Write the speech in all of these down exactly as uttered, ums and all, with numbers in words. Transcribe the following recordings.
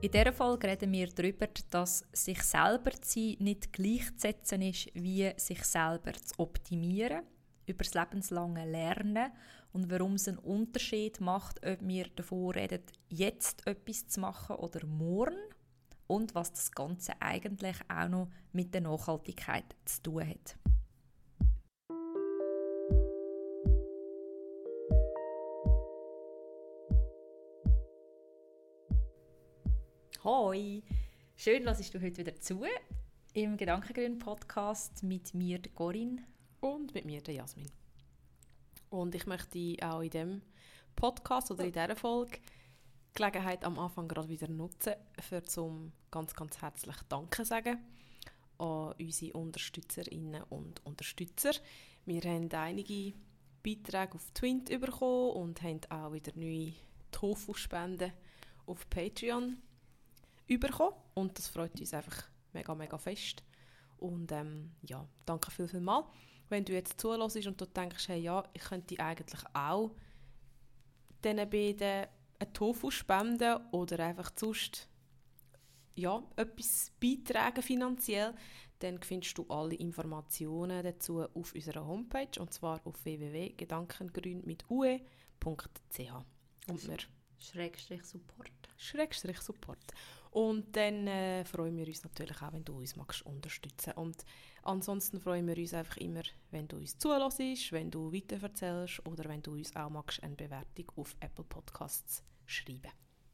In dieser Folge reden wir darüber, dass sich selber zu sein nicht gleichzusetzen ist, wie sich selber zu optimieren, über das lebenslange Lernen und warum es einen Unterschied macht, ob wir davon reden, jetzt etwas zu machen oder morgen und was das Ganze eigentlich auch noch mit der Nachhaltigkeit zu tun hat. Hoi! Schön, dass du heute wieder zu im Gedankengrün-Podcast mit mir, Corinne. Und mit mir, der Jasmin. Und ich möchte auch in diesem Podcast oder in dieser Folge die Gelegenheit am Anfang gerade wieder nutzen, für zum ganz, ganz herzlich Danke sagen an unsere Unterstützerinnen und Unterstützer. Wir haben einige Beiträge auf Twint bekommen und haben auch wieder neue Tofu-Spenden auf Patreon bekommen. Und das freut uns einfach mega, mega fest. Und ähm, ja, danke viel, viel mal. Wenn du jetzt zuhörst und du denkst, hey, ja, ich könnte eigentlich auch diesen beiden einen Tofu spenden oder einfach sonst ja, etwas beitragen finanziell, dann findest du alle Informationen dazu auf unserer Homepage, und zwar auf w w w punkt gedankengrün mit ue punkt c h. Und wir Schrägstrich Support. Schrägstrich Support. Und dann äh, freuen wir uns natürlich auch, wenn du uns magst unterstützen. Und ansonsten freuen wir uns einfach immer, wenn du uns zuhörst, wenn du weiterverzählst oder wenn du uns auch magst eine Bewertung auf Apple Podcasts schreiben.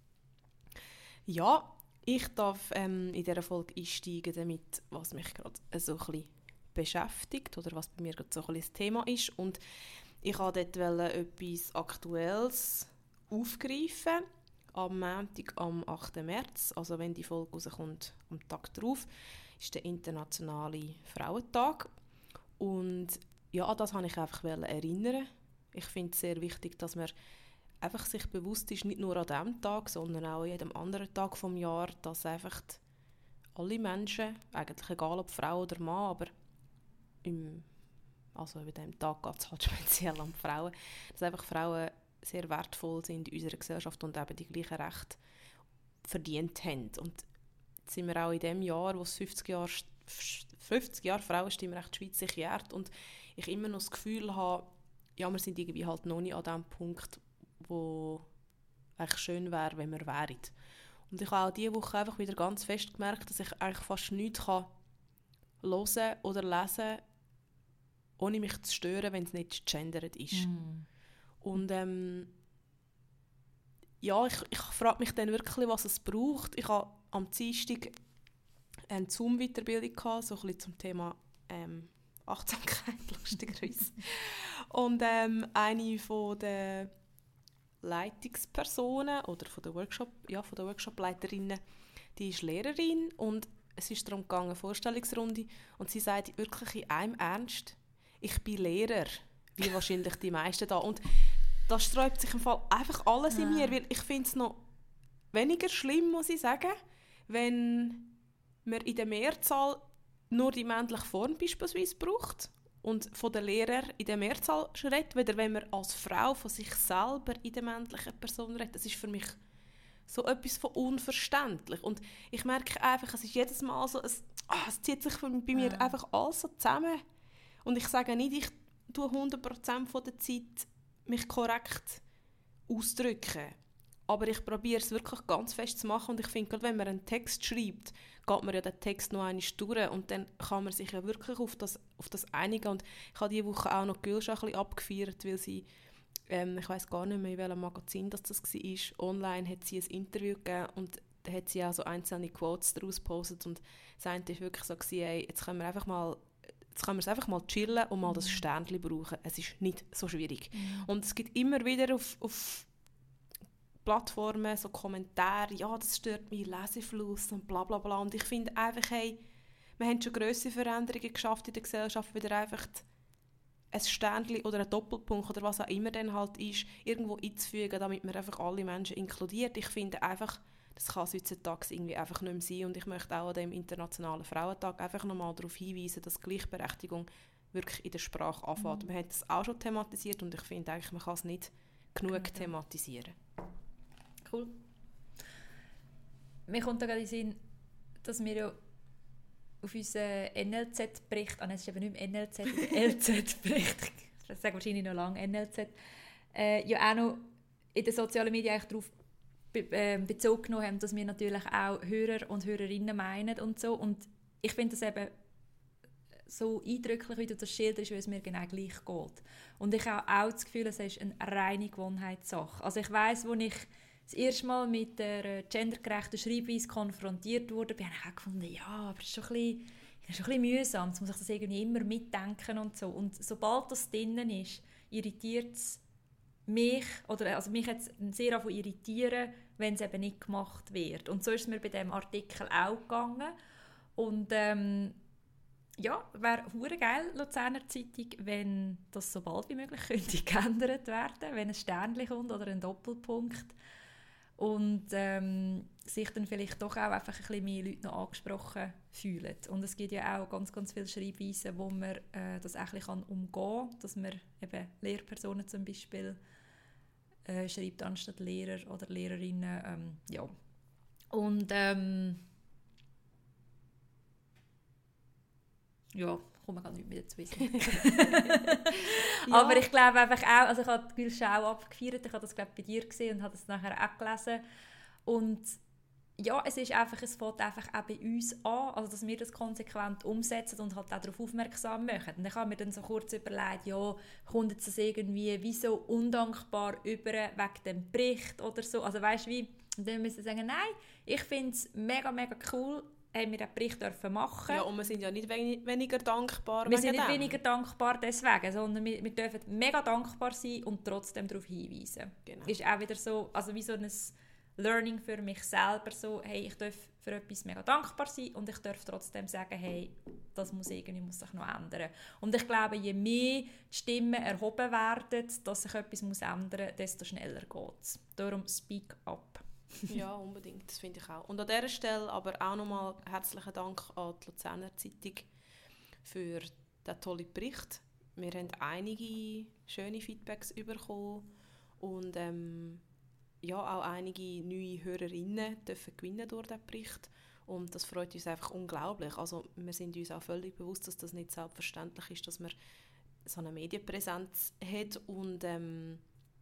Ja, ich darf ähm, in dieser Folge einsteigen damit, was mich gerade so ein bisschen beschäftigt oder was bei mir gerade so ein bisschen das Thema ist. Und ich wollte dort etwas Aktuelles aufgreifen. Am Montag, am achten März, also wenn die Folge rauskommt, am Tag darauf, ist der internationale Frauentag. Und ja, an das wollte ich einfach erinnern. Ich finde es sehr wichtig, dass man einfach sich bewusst ist, nicht nur an diesem Tag, sondern auch an jedem anderen Tag des Jahres, dass einfach alle Menschen, eigentlich egal ob Frau oder Mann, aber im, also über diesem Tag geht es halt speziell um Frauen, dass einfach Frauen sehr wertvoll sind in unserer Gesellschaft und eben die gleichen Rechte verdient haben. Und jetzt sind wir auch in dem Jahr, wo es fünfzig Jahre, fünfzig Jahre Frauenstimmrecht Schweiz sich jährt und ich immer noch das Gefühl habe, ja, wir sind irgendwie halt noch nicht an dem Punkt, wo eigentlich schön wäre, wenn wir wären. Und ich habe auch diese Woche einfach wieder ganz fest gemerkt, dass ich eigentlich fast nichts kann hören oder lesen, ohne mich zu stören, wenn es nicht gegendert ist. Mm. Und ähm, ja, ich, ich frage mich dann wirklich, was es braucht. Ich hatte am Dienstag eine Zoom-Weiterbildung gehabt, so ein bisschen zum Thema ähm, Achtsamkeit, lustigerweise. Und ähm, eine von der Leitungspersonen oder von der Workshop, ja, von der Workshop-Leiterinnen, die ist Lehrerin und es ist darum gegangen, Vorstellungsrunde, und sie sagt wirklich in einem Ernst, ich bin Lehrer, wie wahrscheinlich die meisten da. Und da sträubt sich im Fall einfach alles ja. in mir, weil ich finde es noch weniger schlimm, muss ich sagen, wenn man in der Mehrzahl nur die männliche Form beispielsweise braucht und von den Lehrern in der Mehrzahl redet, weder wenn man als Frau von sich selber in der männlichen Person redet. Das ist für mich so etwas von unverständlich. Und ich merke einfach, es ist jedes Mal so, es, ah, es zieht sich bei mir ja. einfach alles so zusammen. Und ich sage nicht, ich tue hundert Prozent von der Zeit mich korrekt ausdrücken. Aber ich probiere es wirklich ganz fest zu machen. Und ich finde, gerade wenn man einen Text schreibt, geht man ja den Text noch einmal durch. Und dann kann man sich ja wirklich auf das, auf das einigen. Und ich habe diese Woche auch noch Gülsch ein bisschen abgefeiert, weil sie, ähm, ich weiss gar nicht mehr, in welchem Magazin das, das war, online hat sie ein Interview gegeben und da hat sie auch so einzelne Quotes daraus gepostet. Und das eine war wirklich so, hey, jetzt können wir einfach mal Jetzt können wir es einfach mal chillen und mal mm. das Sternchen brauchen. Es ist nicht so schwierig. Mm. Und es gibt immer wieder auf, auf Plattformen so Kommentare, ja, das stört mich, Lesefluss und bla bla bla. Und ich finde einfach, hey, wir haben schon grosse Veränderungen geschafft in der Gesellschaft, wieder einfach ein Sternchen oder ein Doppelpunkt oder was auch immer dann halt ist, irgendwo einzufügen, damit man einfach alle Menschen inkludiert. Ich finde einfach, das kann es heutzutage irgendwie einfach nicht mehr sein. Und ich möchte auch an dem Internationalen Frauentag einfach nochmal darauf hinweisen, dass Gleichberechtigung wirklich in der Sprache anfängt. Mhm. Wir haben das auch schon thematisiert und ich finde eigentlich, man kann es nicht genug okay. thematisieren. Cool. mir kommt da gerade in den Sinn, dass wir ja auf unseren N L Z-Bericht, ah, es ist eben nicht mehr N L Z, L Z-Bericht, ich sage wahrscheinlich noch lange N L Z, äh, ja auch noch in den sozialen Medien darauf be- äh, Bezug genommen haben, dass wir natürlich auch Hörer und Hörerinnen meinen und so. Und ich finde das eben so eindrücklich, wie du das schilderst, wie es mir genau gleich geht. Und ich habe auch das Gefühl, es ist eine reine Gewohnheitssache. Also ich weiss, als ich das erste Mal mit der gendergerechten Schreibweise konfrontiert wurde, habe ich auch gefunden, ja, aber es ist schon ein bisschen, ist schon ein bisschen mühsam, jetzt muss ich das irgendwie immer mitdenken und so. Und sobald das drinnen ist, irritiert es mich, oder also mich jetzt sehr davon irritieren, wenn es eben nicht gemacht wird. Und so ist es mir bei diesem Artikel auch gegangen. Und ähm, ja, wäre hure geil, Luzerner Zeitung, wenn das so bald wie möglich könnte geändert werden, wenn ein Sternchen kommt oder ein Doppelpunkt. Und ähm, sich dann vielleicht doch auch einfach ein bisschen mehr Leute noch angesprochen fühlen. Und es gibt ja auch ganz, ganz viele Schreibweisen, wo man äh, das auch ein bisschen umgehen kann, dass man eben Lehrpersonen zum Beispiel äh, schreibt anstatt Lehrer oder Lehrerinnen. Ähm, ja. Und ähm, ja, komme gar nicht mehr dazu wissen. Ja. Aber ich glaube einfach auch, also ich habe die Gülschau abgefeiert, ich habe das glaube bei dir gesehen und habe das nachher auch gelesen. Und ja, es ist einfach, es fängt einfach auch bei uns an, also dass wir das konsequent umsetzen und halt auch darauf aufmerksam machen. Und ich habe mir dann so kurz überlegt, ja, kommt jetzt das irgendwie wie so undankbar über wegen dem Bericht oder so, also weißt du wie, und dann müssen wir sagen, nein, ich finde es mega, mega cool, haben wir den Bericht dürfen machen. Ja, und wir sind ja nicht wenig, weniger dankbar. Wir sind nicht dem. weniger dankbar deswegen, sondern wir, wir dürfen mega dankbar sein und trotzdem darauf hinweisen. Genau. Ist auch wieder so, also wie so ein Learning für mich selber, so, hey, ich darf für etwas mega dankbar sein und ich darf trotzdem sagen, hey, das muss irgendwie muss sich noch ändern. Und ich glaube, je mehr die Stimmen erhoben werden, dass sich etwas muss ändern muss, desto schneller geht es. Darum speak up. Ja, unbedingt, das finde ich auch. Und an dieser Stelle aber auch nochmal herzlichen Dank an die Luzerner Zeitung für diesen tollen Bericht. Wir haben einige schöne Feedbacks bekommen und ähm, ja, auch einige neue Hörerinnen dürfen gewinnen durch diesen Bericht. Und das freut uns einfach unglaublich. Also wir sind uns auch völlig bewusst, dass das nicht selbstverständlich ist, dass man so eine Medienpräsenz hat und ähm,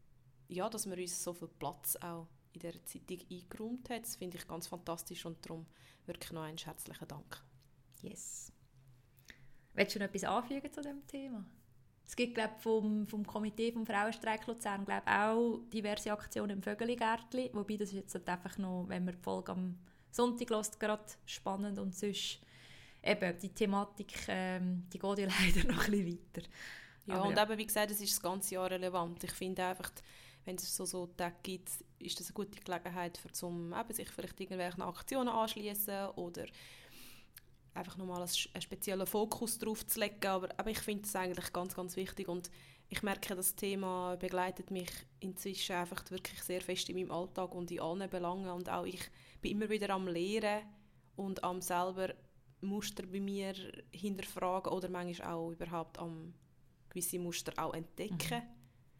ja, dass wir uns so viel Platz auch in dieser Zeitung eingeräumt hat. Das finde ich ganz fantastisch und darum wirklich noch einen herzlichen Dank. Yes. Willst du noch etwas anfügen zu diesem Thema? Es gibt, glaube ich, vom, vom Komitee vom Frauenstreik Luzern glaub, auch diverse Aktionen im Vögeli-Gärtli, wobei das ist jetzt einfach noch, wenn man die Folge am Sonntag hört, gerade spannend und sonst eben die Thematik, ähm, die geht ja leider noch ein bisschen weiter. Ja, aber und ja. Eben, wie gesagt, es ist das ganze Jahr relevant. Ich finde einfach, wenn es so, so Tage gibt, ist das eine gute Gelegenheit, für zum, eben, sich vielleicht irgendwelchen Aktionen anschließen oder einfach nochmal einen speziellen Fokus drauf zu legen. Aber, aber ich finde es eigentlich ganz, ganz wichtig und ich merke, das Thema begleitet mich inzwischen einfach wirklich sehr fest in meinem Alltag und in allen Belangen und auch ich bin immer wieder am Lehren und am selber Muster bei mir hinterfragen oder manchmal auch überhaupt am gewisse Muster auch entdecken. Mhm.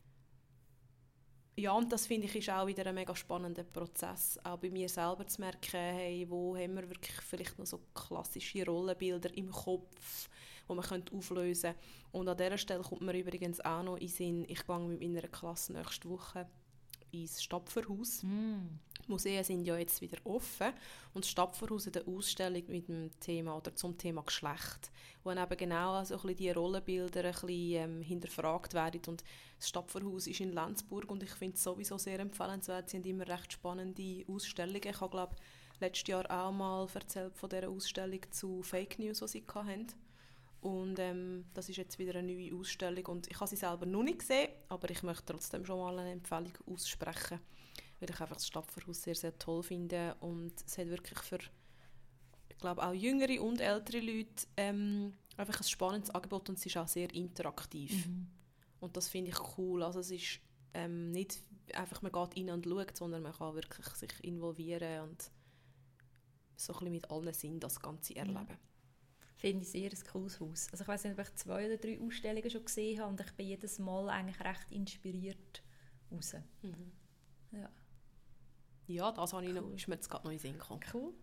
Ja, und das finde ich ist auch wieder ein mega spannender Prozess, auch bei mir selber zu merken, hey, wo haben wir wirklich vielleicht noch so klassische Rollenbilder im Kopf, die man könnte auflösen könnte. Und an dieser Stelle kommt mir übrigens auch noch in den Sinn, ich gehe mit meiner Klasse nächste Woche ins Stapferhaus. Mm. Die Museen sind ja jetzt wieder offen und das Stapferhaus hat eine Ausstellung mit dem Thema oder zum Thema Geschlecht, wo eben genau so ein bisschen die Rollenbilder ein bisschen, ähm, hinterfragt werden. Und das Stapferhaus ist in Lenzburg und ich finde es sowieso sehr empfehlenswert. Sie haben immer recht spannende Ausstellungen. Ich habe, glaube letztes Jahr auch mal erzählt von dieser Ausstellung zu Fake News, die sie hatten. Und ähm, das ist jetzt wieder eine neue Ausstellung und ich habe sie selber noch nicht gesehen, aber ich möchte trotzdem schon mal eine Empfehlung aussprechen, weil ich einfach das Stapferhaus sehr, sehr toll finde und es hat wirklich für, ich glaube, auch jüngere und ältere Leute ähm, einfach ein spannendes Angebot und es ist auch sehr interaktiv. Mhm. Und das finde ich cool, also es ist ähm, nicht einfach, man geht rein und schaut, sondern man kann wirklich sich involvieren und so ein bisschen mit allen Sinnen das Ganze erleben. Ja. Finde ich sehr ein cooles Haus. Also ich weiss nicht, ob ich zwei oder drei Ausstellungen schon gesehen habe und ich bin jedes Mal eigentlich recht inspiriert raus. Mhm. Ja. Ja, das habe ich noch, ist mir jetzt gerade noch in den Sinn gekommen. Cool.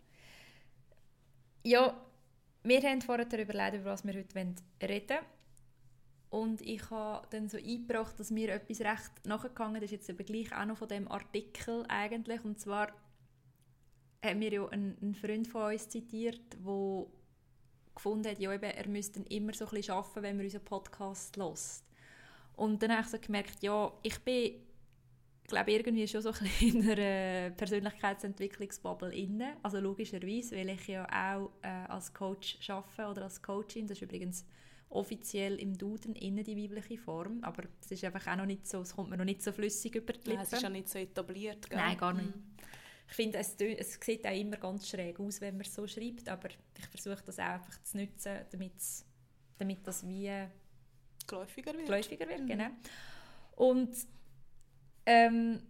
Ja, wir haben vorher überlegt, über was wir heute reden wollen. Und ich habe dann so eingebracht, dass mir etwas recht nachgegangen ist, jetzt aber gleich auch noch von dem Artikel eigentlich. Und zwar haben wir ja einen, einen Freund von uns zitiert, der gefunden hat, ja, eben, er müsste immer so ein bisschen arbeiten, wenn man unseren Podcast hört. Und dann habe ich so gemerkt, ja, ich bin, glaube irgendwie schon so ein bisschen in einer Persönlichkeitsentwicklungsbubble inne. Also logischerweise, weil ich ja auch äh, als Coach arbeite oder als Coachin. Das ist übrigens offiziell im Duden innen die weibliche Form, aber es ist einfach auch noch nicht so, es kommt mir noch nicht so flüssig über die Lippen. Nein, es ist ja nicht so etabliert, gell? Nein, gar nicht. Mhm. Ich finde, es, es sieht auch immer ganz schräg aus, wenn man es so schreibt, aber ich versuche das auch einfach zu nutzen, damit das wie geläufiger wird. Geläufiger wird, mhm. genau. Und ähm,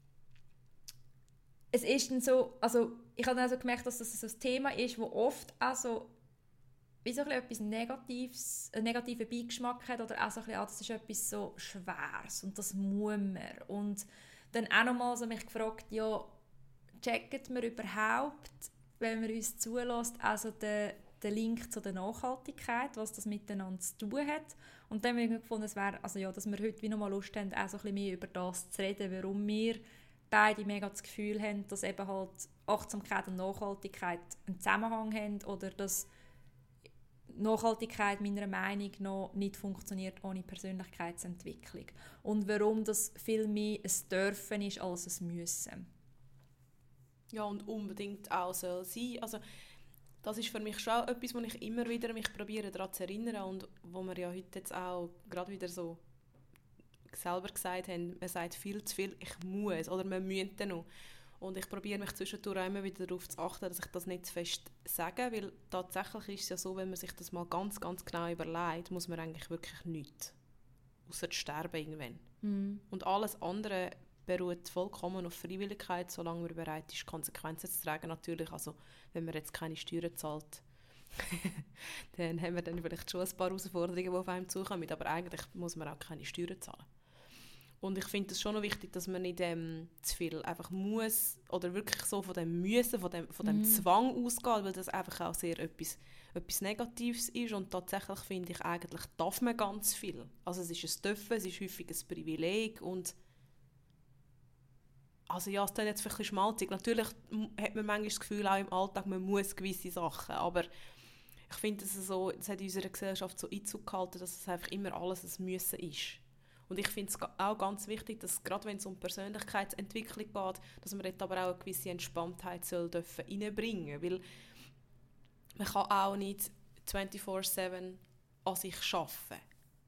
es ist dann so, also ich habe dann also gemerkt, dass das so ein Thema ist, wo oft auch so wie so etwas Negatives, einen negativen Beigeschmack hat oder auch so ein bisschen, ah, das ist etwas so Schweres und das muss man. Und dann auch nochmal so mich gefragt, ja, checkt man überhaupt, wenn man uns zulässt, also den, den Link zu der Nachhaltigkeit, was das miteinander zu tun hat. Und dann habe ich gefunden, es wäre, also ja, dass wir heute wie nochmal Lust haben, auch so ein bisschen mehr über das zu reden, warum wir beide mega das Gefühl haben, dass eben halt Achtsamkeit und Nachhaltigkeit einen Zusammenhang haben oder dass Nachhaltigkeit meiner Meinung nach nicht funktioniert ohne Persönlichkeitsentwicklung. Und warum das viel mehr ein Dürfen ist als ein Müssen. Ja, und unbedingt auch soll sein. Also, das ist für mich schon etwas, wo ich immer wieder mich probiere, daran zu erinnern und wo wir ja heute jetzt auch gerade wieder so selber gesagt haben, man sagt viel zu viel, ich muss oder man müsste noch. Und ich probiere mich zwischendurch auch immer wieder darauf zu achten, dass ich das nicht zu fest sage, weil tatsächlich ist es ja so, wenn man sich das mal ganz, ganz genau überlegt, muss man eigentlich wirklich nichts, ausser sterben irgendwann. Mm. Und alles andere beruht vollkommen auf Freiwilligkeit, solange man bereit ist, Konsequenzen zu tragen. Natürlich, also wenn man jetzt keine Steuern zahlt, dann haben wir dann vielleicht schon ein paar Herausforderungen, die auf einem zukommen, aber eigentlich muss man auch keine Steuern zahlen. Und ich finde es schon noch wichtig, dass man nicht ähm, zu viel einfach muss oder wirklich so von dem Müssen, von dem, von dem mm. Zwang ausgeht, weil das einfach auch sehr etwas, etwas Negatives ist. Und tatsächlich finde ich, eigentlich darf man ganz viel. Also es ist ein Dürfen, es ist häufig ein Privileg und also ja, es ist jetzt vielleicht ein bisschen schmalzig. Natürlich hat man manchmal das Gefühl, auch im Alltag, man muss gewisse Sachen, aber ich finde, es so, das hat in unserer Gesellschaft so Einzug gehalten, dass es einfach immer alles ein Müssen ist. Und ich finde es auch ganz wichtig, dass gerade wenn es um Persönlichkeitsentwicklung geht, dass man dort aber auch eine gewisse Entspanntheit soll dürfen reinbringen, weil man kann auch nicht vierundzwanzig sieben an sich arbeiten.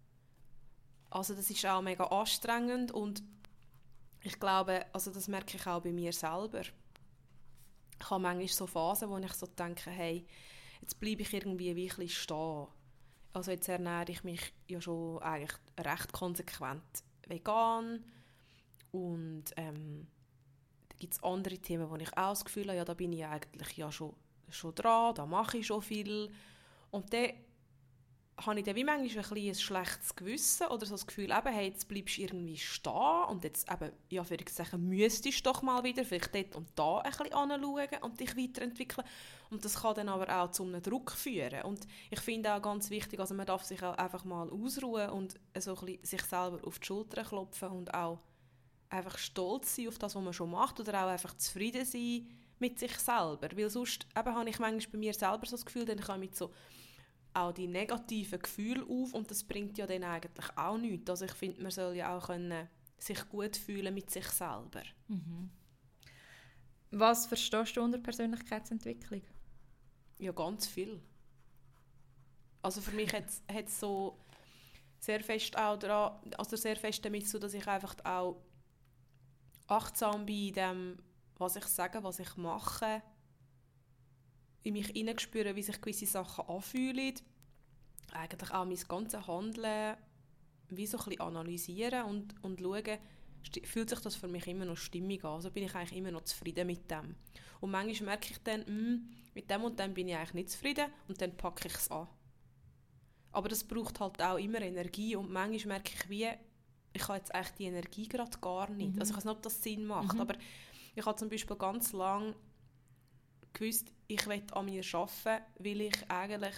Also das ist auch mega anstrengend und ich glaube, also das merke ich auch bei mir selber. Ich habe manchmal so Phasen, wo ich so denke, hey, jetzt bleibe ich irgendwie wie ein bisschen stehen. Also jetzt ernähre ich mich ja schon eigentlich recht konsequent vegan und ähm, da gibt es andere Themen, wo ich auch das Gefühl habe, ja, da bin ich eigentlich ja schon, schon dran, da mache ich schon viel und dann habe ich dann wie manchmal ein, bisschen ein schlechtes Gewissen oder so das Gefühl, eben, hey, jetzt bleibst du irgendwie stehen und jetzt eben, ja, für sagen, müsstest du doch mal wieder vielleicht dort und da ein bisschen anschauen und dich weiterentwickeln. Und das kann dann aber auch zu einem Druck führen. Und ich finde auch ganz wichtig, also man darf sich auch einfach mal ausruhen und so ein bisschen sich selber auf die Schulter klopfen und auch einfach stolz sein auf das, was man schon macht oder auch einfach zufrieden sein mit sich selber. Weil sonst eben, habe ich manchmal bei mir selber so das Gefühl, dann kann ich mit so auch die negativen Gefühle auf und das bringt ja dann eigentlich auch nichts. Also ich finde, man soll ja auch können sich gut fühlen mit sich selber. Mhm. Was verstehst du unter Persönlichkeitsentwicklung? Ja, ganz viel. Also für mich hat es so sehr fest auch daran, also sehr fest damit zu, dass ich einfach auch achtsam bin in dem, was ich sage, was ich mache, in mich hineinspüren, wie sich gewisse Sachen anfühlen, eigentlich auch mein ganzes Handeln wie so ein bisschen analysieren und, und schauen, fühlt sich das für mich immer noch stimmig an, also bin ich eigentlich immer noch zufrieden mit dem. Und manchmal merke ich dann, mh, mit dem und dem bin ich eigentlich nicht zufrieden und dann packe ich es an. Aber das braucht halt auch immer Energie und manchmal merke ich wie, ich habe jetzt eigentlich die Energie gerade gar nicht. Mhm. Also ich weiß nicht, ob das Sinn macht, mhm. aber Ich habe zum Beispiel ganz lange gewusst, ich will an mir arbeiten, weil ich eigentlich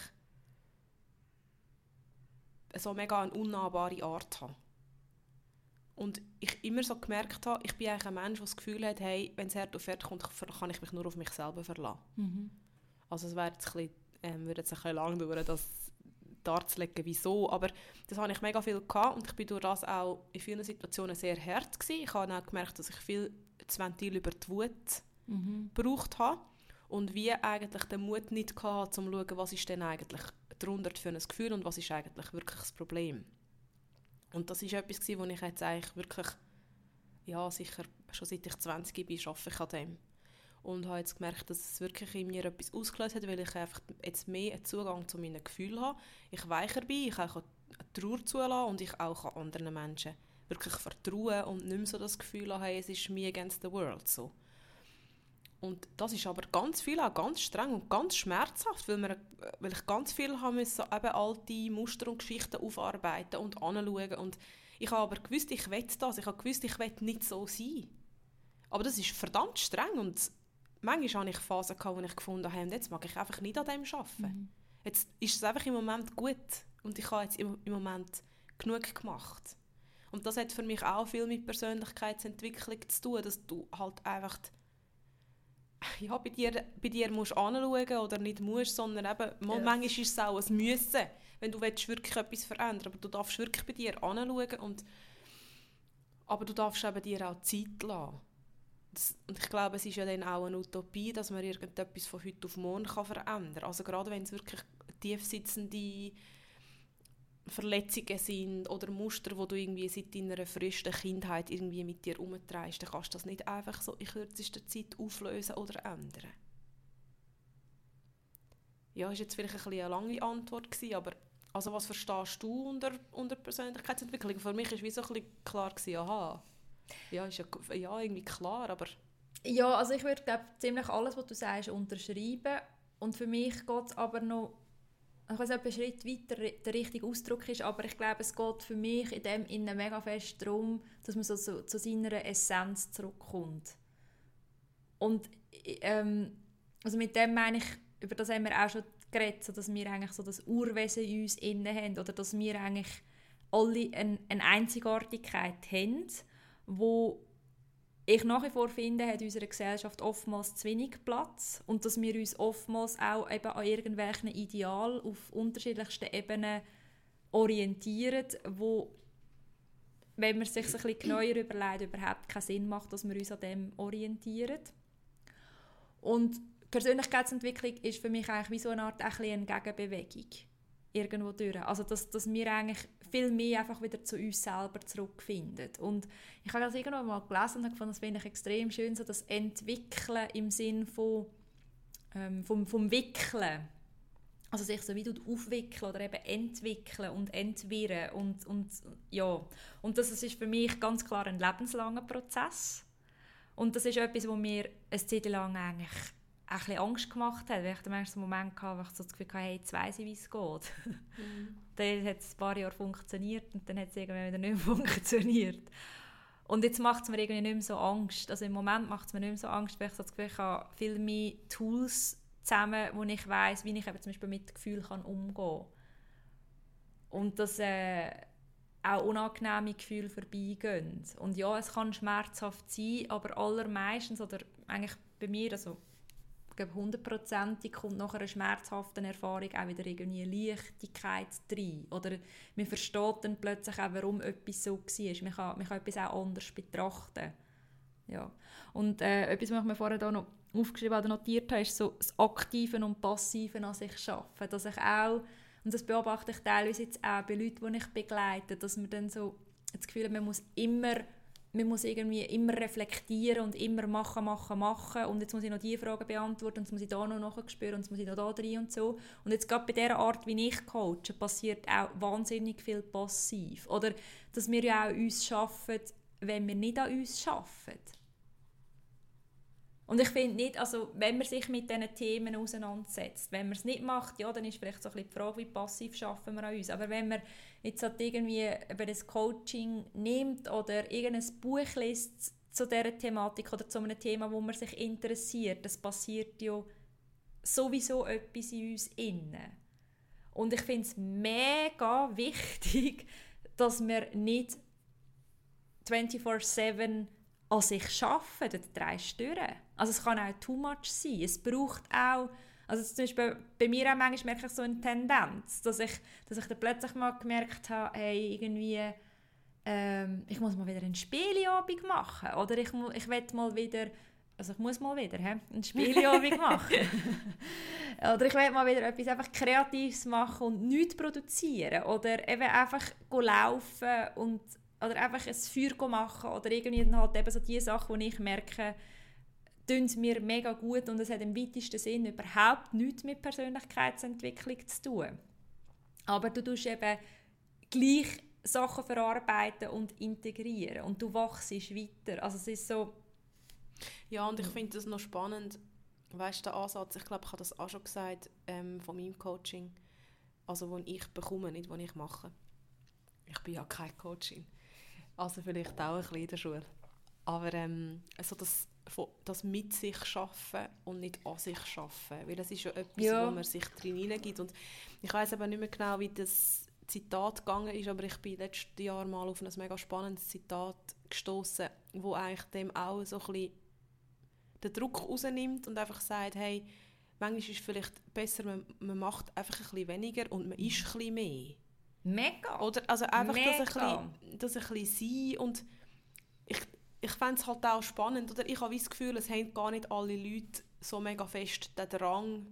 so mega eine unnahbare Art habe. Und ich immer so gemerkt habe, ich bin eigentlich ein Mensch, der das Gefühl hat, hey, wenn es hart auf hart kommt, kann ich mich nur auf mich selber verlassen. Mhm. Also es wäre jetzt ein bisschen, ähm, würde jetzt ein bisschen lang dauern, das darzulegen, wieso. Aber das habe ich mega viel gehabt und ich bin durch das auch in vielen Situationen sehr hart gewesen. Ich habe auch gemerkt, dass ich viel das Ventil über die Wut mhm. gebraucht habe und wie eigentlich den Mut nicht hatte, um zu schauen, was ist denn eigentlich darunter für ein Gefühl und was ist eigentlich wirklich das Problem. Und das war etwas, wo ich jetzt eigentlich wirklich, ja sicher schon seit ich zwanzig bin, arbeite ich an dem. Und habe jetzt gemerkt, dass es wirklich in mir etwas ausgelöst hat, weil ich einfach jetzt mehr einen Zugang zu meinen Gefühlen habe. Ich weicher bin, ich auch Trauer zulassen und ich auch anderen Menschen wirklich vertrauen und nicht mehr so das Gefühl habe, hey, es ist me against the world. So. Und das ist aber ganz viel auch ganz streng und ganz schmerzhaft, weil, wir, weil ich ganz viel haben müssen, eben alte Muster und Geschichten aufarbeiten und anschauen. Und ich habe aber gewusst, ich will das. Ich habe gewusst, ich will nicht so sein. Aber das ist verdammt streng und manchmal hatte ich Phasen, wo ich gefunden habe, und jetzt mag ich einfach nicht an dem arbeiten. Mhm. Jetzt ist es einfach im Moment gut und ich habe jetzt im, im Moment genug gemacht. Und das hat für mich auch viel mit Persönlichkeitsentwicklung zu tun, dass du halt einfach ja, bei dir, bei dir musst anschauen oder nicht musst, sondern eben, ja. manchmal ist es auch ein Müssen, wenn du willst, wirklich etwas verändern aber du darfst wirklich bei dir anschauen und aber du darfst eben dir auch Zeit lassen. Das, und ich glaube, es ist ja dann auch eine Utopie, dass man irgendetwas von heute auf morgen kann verändern kann. Also gerade wenn es wirklich tiefsitzende Verletzungen sind oder Muster, die du irgendwie seit deiner frühesten Kindheit irgendwie mit dir herumtreibst, dann kannst du das nicht einfach so in kürzester Zeit auflösen oder ändern. Ja, das war jetzt vielleicht ein bisschen eine lange Antwort gewesen, aber also was verstehst du unter, unter Persönlichkeitsentwicklung? Für mich war es so ein bisschen klar gewesen, aha, ja, ist ja, ja, irgendwie klar, aber... Ja, also ich würde glaube ziemlich alles, was du sagst, unterschreiben und für mich geht es aber noch ich weiß nicht, ob ein Schritt weiter der richtige Ausdruck ist, aber ich glaube, es geht für mich in dem Innen mega fest darum, dass man so, so zu seiner Essenz zurückkommt. Und ähm, also mit dem meine ich, über das haben wir auch schon geredet, so dass wir eigentlich so das Urwesen in uns innen haben oder dass wir eigentlich alle eine, eine Einzigartigkeit haben, wo ich nach wie vor finde, hat unsere Gesellschaft oftmals zu wenig Platz und dass wir uns oftmals auch eben an irgendwelchen Idealen auf unterschiedlichsten Ebenen orientieren, wo, wenn man sich ein bisschen genauer überlegt, überhaupt keinen Sinn macht, dass wir uns an dem orientieren. Und Persönlichkeitsentwicklung ist für mich eigentlich wie so eine Art ein bisschen eine Gegenbewegung irgendwo durch. Also dass, dass wir eigentlich viel mehr einfach wieder zu uns selber zurückfinden. Und ich habe das irgendwann mal gelesen und fand, das finde ich extrem schön, so das Entwickeln im Sinn von ähm, vom, vom Wickeln. Also sich so wie du aufwickeln oder eben entwickeln und entwirren und, und ja. Und das ist für mich ganz klar ein lebenslanger Prozess. Und das ist etwas, wo mir eine Zeit lang eigentlich ein bisschen Angst gemacht hat, weil ich dann so einen Moment hatte, wo ich so das Gefühl hatte, hey, jetzt weiss ich, wie es geht. Mhm. Dann hat es ein paar Jahre funktioniert und dann hat es irgendwann wieder nicht mehr funktioniert. Und jetzt macht es mir irgendwie nicht mehr so Angst. Also im Moment macht es mir nicht mehr so Angst, weil ich so das Gefühl habe, viel mehr Tools zusammen, wo ich weiss, wie ich eben zum Beispiel mit Gefühlen umgehen kann. Und dass äh, auch unangenehme Gefühle vorbeigehen. Und ja, es kann schmerzhaft sein, aber allermeistens, oder eigentlich bei mir, also hundertprozentig kommt nach einer schmerzhaften Erfahrung auch wieder irgendwie Leichtigkeit rein. Oder man versteht dann plötzlich auch, warum etwas so war. Man kann, man kann etwas auch anders betrachten. Ja. Und äh, etwas, was ich mir vorher da noch aufgeschrieben oder notiert habe, ist so das Aktive und Passive an sich arbeiten. Dass ich auch, und das beobachte ich teilweise jetzt auch bei Leuten, die ich begleite, dass man dann so das Gefühl hat, man muss immer Man muss irgendwie immer reflektieren und immer machen, machen, machen. Und jetzt muss ich noch diese Fragen beantworten und jetzt muss ich da noch nachspüren und jetzt muss ich noch da rein und so. Und jetzt gerade bei dieser Art, wie ich coache, passiert auch wahnsinnig viel passiv. Oder dass wir ja auch uns arbeiten, wenn wir nicht an uns arbeiten. Und ich finde nicht, also wenn man sich mit diesen Themen auseinandersetzt, wenn man es nicht macht, ja, dann ist vielleicht so ein bisschen die Frage, wie passiv arbeiten wir an uns. Aber wenn man jetzt halt irgendwie über das Coaching nimmt oder irgendein Buch liest zu dieser Thematik oder zu einem Thema, wo man sich interessiert. Das passiert ja sowieso etwas in uns innen. Und ich finde es mega wichtig, dass wir nicht vierundzwanzig sieben an sich arbeiten, das dreist durch. Also es kann auch too much sein. Es braucht auch, also zum Beispiel bei mir auch manchmal merke ich so eine Tendenz, dass ich, dass ich dann plötzlich mal gemerkt habe, hey, irgendwie, ähm, ich muss mal wieder einen Spieleabend machen. Oder ich, ich will mal wieder, also ich muss mal wieder he, einen Spieleabend machen. Oder ich will mal wieder etwas einfach Kreatives machen und nichts produzieren. Oder eben einfach laufen und oder einfach ein Feuer machen oder irgendwie dann halt eben so die Sachen, die ich merke, tun mir mega gut und es hat im weitesten Sinn überhaupt nichts mit Persönlichkeitsentwicklung zu tun. Aber du tust eben gleich Sachen verarbeiten und integrieren und du wachst weiter. Also es ist so... Ja, und ich finde das noch spannend, weißt du, der Ansatz, ich glaube, ich habe das auch schon gesagt, ähm, von meinem Coaching, also wo ich bekomme, nicht wo ich mache. Ich bin ja kein Coaching. Also vielleicht auch ein bisschen in der Schule. Aber ähm, also das, das mit sich arbeiten und nicht an sich arbeiten. Weil das ist ja etwas, ja. wo man sich drin hineingibt. Und ich weiss aber nicht mehr genau, wie das Zitat gegangen ist, aber ich bin letztes Jahr mal auf ein mega spannendes Zitat gestoßen, wo eigentlich dem auch so ein bisschen den Druck rausnimmt und einfach sagt, hey, manchmal ist es vielleicht besser, man, man macht einfach ein bisschen weniger und man isst ein bisschen mehr. Mega. Oder also einfach Mega. das ein bisschen, das ein bisschen sein und ich, ich fände es halt auch spannend, oder ich habe das Gefühl, es haben gar nicht alle Leute so mega fest den Drang,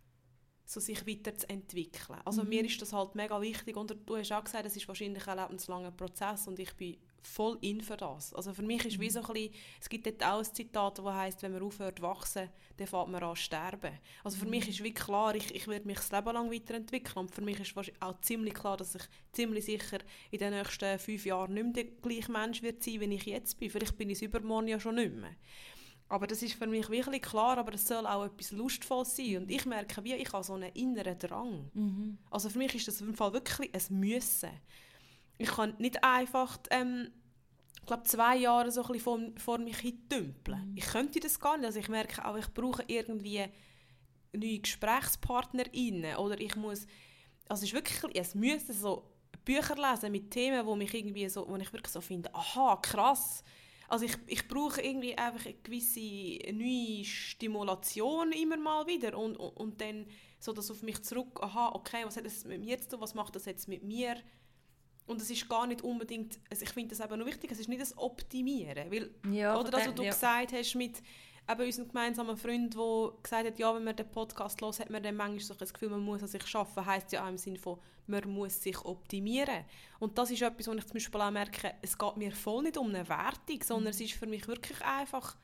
so sich weiterzuentwickeln. Also mhm. mir ist das halt mega wichtig und du hast auch gesagt, es ist wahrscheinlich ein lebenslanger Prozess und ich bin voll in für das. Also für mich ist mhm. wie so ein bisschen, es gibt dort auch ein Zitat, das heisst, wenn man aufhört zu wachsen, dann fängt man an zu sterben. Also für mhm. mich ist wie klar, ich, ich werde mich das Leben lang weiterentwickeln und für mich ist auch ziemlich klar, dass ich ziemlich sicher in den nächsten fünf Jahren nicht mehr der gleiche Mensch wird sein, wie ich jetzt bin. Vielleicht bin ich es übermorgen ja schon nicht mehr. Aber das ist für mich wirklich klar, aber es soll auch etwas Lustvolles sein. Und ich merke, wie ich habe so einen inneren Drang. Mhm. Also für mich ist das im Fall wirklich ein Müssen. Ich kann nicht einfach, ähm, ich glaube, zwei Jahre so ein bisschen vor, vor mich hin tümpeln. Mhm. Ich könnte das gar nicht. Also ich merke auch, ich brauche irgendwie neue GesprächspartnerInnen. Oder ich muss, also es ist wirklich ein Müssen, so Bücher lesen mit Themen, wo mich irgendwie so, wo ich wirklich so finde, aha, krass. Also ich, ich brauche irgendwie einfach eine gewisse neue Stimulation immer mal wieder und, und, und dann so das auf mich zurück, aha, okay, was hat das mit mir zu tun, was macht das jetzt mit mir? Und es ist gar nicht unbedingt, also ich finde das eben noch wichtig, es ist nicht das Optimieren, weil, ja, oder das, was du ja. gesagt hast mit eben unserem gemeinsamen Freund, der gesagt hat, ja, wenn man den Podcast hört, hat man dann manchmal so das Gefühl, man muss an sich arbeiten, heisst ja auch im Sinne von, man muss sich optimieren. Und das ist etwas, wo ich zum Beispiel auch merke, es geht mir voll nicht um eine Wertung, sondern mhm. es ist für mich wirklich einfach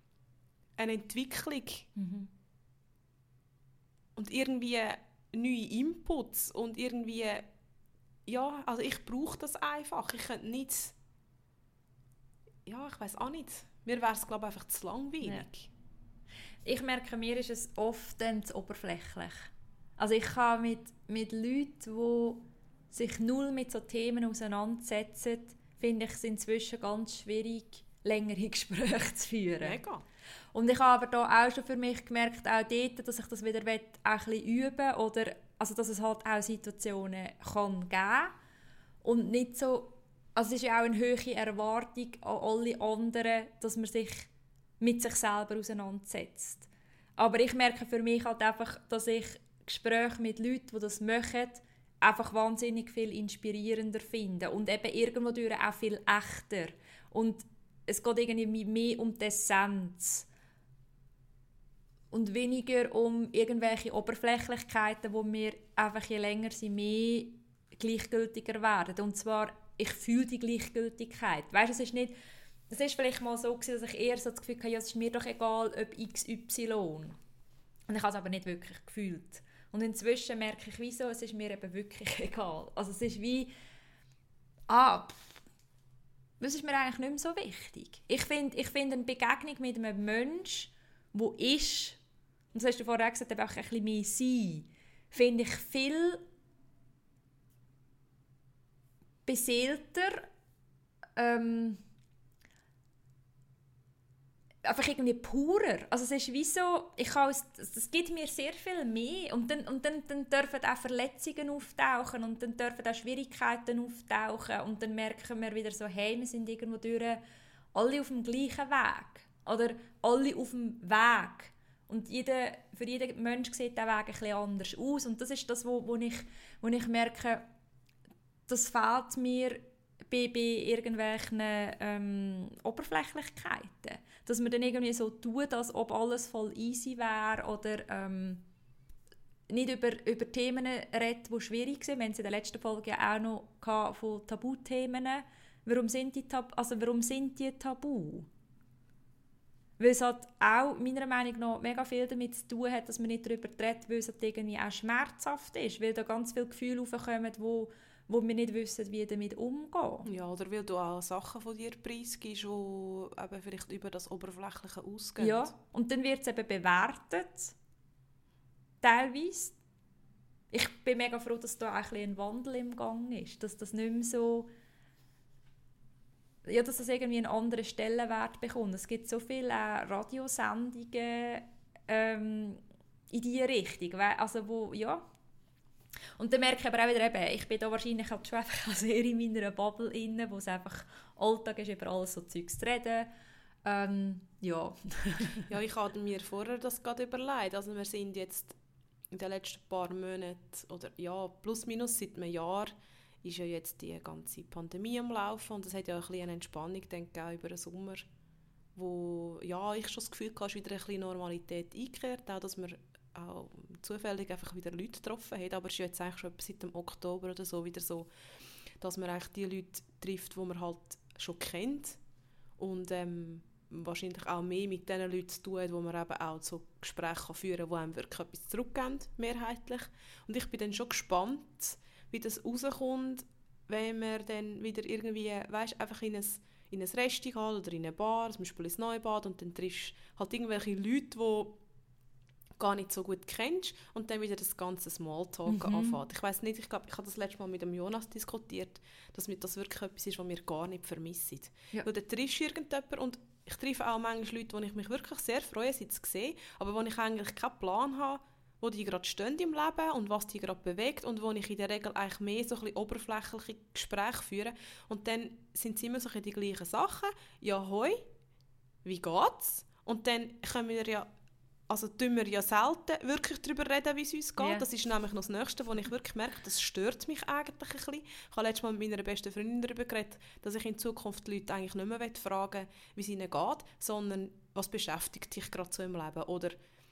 eine Entwicklung. Mhm. Und irgendwie neue Inputs und irgendwie, ja, also ich brauche das einfach. Ich könnte nicht, ja, ich weiss auch nicht. Mir wäre es, glaube ich, einfach zu langweilig. Ja. Ich merke, mir ist es oft dann zu oberflächlich. Also ich kann mit, mit Leuten, die sich null mit so Themen auseinandersetzen, finde ich es inzwischen ganz schwierig, längere Gespräche zu führen. Mega. Und ich habe aber da auch schon für mich gemerkt, auch dort, dass ich das wieder will, auch ein bisschen üben oder also dass es halt auch Situationen kann geben und nicht so. Also es ist ja auch eine hohe Erwartung an alle anderen, dass man sich mit sich selber auseinandersetzt. Aber ich merke für mich halt einfach, dass ich Gespräche mit Leuten, die das machen, einfach wahnsinnig viel inspirierender finde und eben irgendwo durch auch viel echter. Und es geht irgendwie mehr um die Essenz und weniger um irgendwelche Oberflächlichkeiten, wo wir einfach je länger sie mehr gleichgültiger werden. Und zwar ich fühle die Gleichgültigkeit. Weißt, es ist nicht, es ist vielleicht mal so gewesen, dass ich eher so das Gefühl hatte, ja, es ist mir doch egal, ob X Y. Und ich habe es aber nicht wirklich gefühlt. Und inzwischen merke ich, wieso, es ist mir eben wirklich egal. Also es ist wie, ah, pff, das ist mir eigentlich nicht mehr so wichtig. Ich finde ich find eine Begegnung mit einem Menschen, der ist, und das hast du vorher auch gesagt, eben auch ein bisschen mehr sein, finde ich viel beseelter, ähm, einfach irgendwie purer. Also es ist wie so, ich kann es, es gibt mir sehr viel mehr und dann, und dann, dann dürfen auch Verletzungen auftauchen und dann dürfen auch Schwierigkeiten auftauchen und dann merken wir wieder so, hey, wir sind irgendwo durch alle auf dem gleichen Weg oder alle auf dem Weg und jeder, für jeden Mensch sieht der Weg ein bisschen anders aus und das ist das, wo, wo, ich, wo ich merke, das fehlt mir bei, bei irgendwelchen ähm, Oberflächlichkeiten. Dass man dann irgendwie so tut, als ob alles voll easy wäre oder ähm, nicht über, über Themen redet, die schwierig sind. Wir haben es in der letzten Folge auch noch von Tabuthemen. Warum sind die, Tab- also warum sind die tabu? Weil es halt auch meiner Meinung nach mega viel damit zu tun hat, dass man nicht darüber redet, weil es halt irgendwie auch schmerzhaft ist, weil da ganz viele Gefühle aufkommen, wo wo wir nicht wissen, wie damit umgehen. Ja, oder weil du auch Sachen von dir preisgibst, die eben vielleicht über das Oberflächliche ausgehen. Ja, und dann wird es eben bewertet, teilweise. Ich bin mega froh, dass da auch ein, ein Wandel im Gang ist, dass das nicht mehr so, ja, dass das irgendwie einen anderen Stellenwert bekommt. Es gibt so viele äh, Radiosendungen ähm, in diese Richtung, also wo, ja. Und dann merke ich aber auch wieder, eben, ich bin da wahrscheinlich halt schon einfach sehr in meiner Bubble inne, wo es einfach Alltag ist, über alles so Zeugs zu reden. Ähm, ja. Ja, ich habe mir vorher das gerade überlegt. Also wir sind jetzt in den letzten paar Monaten, oder ja, plus minus seit einem Jahr, ist ja jetzt die ganze Pandemie am Laufen und es hat ja ein bisschen eine Entspannung, denke ich, auch über den Sommer, wo ja, ich schon das Gefühl hatte, es ist wieder ein bisschen Normalität eingekehrt, auch dass wir auch zufällig einfach wieder Leute getroffen haben, aber es ist jetzt eigentlich schon seit dem Oktober oder so wieder so, dass man eigentlich die Leute trifft, die man halt schon kennt und ähm, wahrscheinlich auch mehr mit den Leuten zu tun hat, wo man eben auch so Gespräche führen kann, die einem wirklich etwas zurückgeben, mehrheitlich. Und ich bin dann schon gespannt, wie das rauskommt, wenn man dann wieder irgendwie, weißt, einfach in ein, in ein Restaurant oder in eine Bar, zum Beispiel ins Neubad, und dann triffst du halt irgendwelche Leute, die gar nicht so gut kennst und dann wieder das ganze Smalltalk mhm. anfängt. Ich weiss nicht, ich glaube, ich habe das letzte Mal mit dem Jonas diskutiert, dass mir das wirklich etwas ist, was wir gar nicht vermissen. Ja. Weil dann triffst du irgendjemanden und ich treffe auch manchmal Leute, wo ich mich wirklich sehr freue, sie zu sehen, aber wo ich eigentlich keinen Plan habe, wo die gerade stehen im Leben und was die gerade bewegt und wo ich in der Regel eigentlich mehr so ein bisschen oberflächliche Gespräche führe. Und dann sind es immer so die gleichen Sachen. Ja, hoi, wie geht's? Und dann können wir ja Also tun wir ja selten wirklich darüber reden, wie es uns geht. Yeah. Das ist nämlich noch das Nächste, wo ich wirklich merke, das stört mich eigentlich ein bisschen. Ich habe letztes Mal mit meiner besten Freundin darüber geredet, dass ich in Zukunft die Leute eigentlich nicht mehr fragen will, wie es ihnen geht, sondern was beschäftigt dich gerade so im Leben. Oder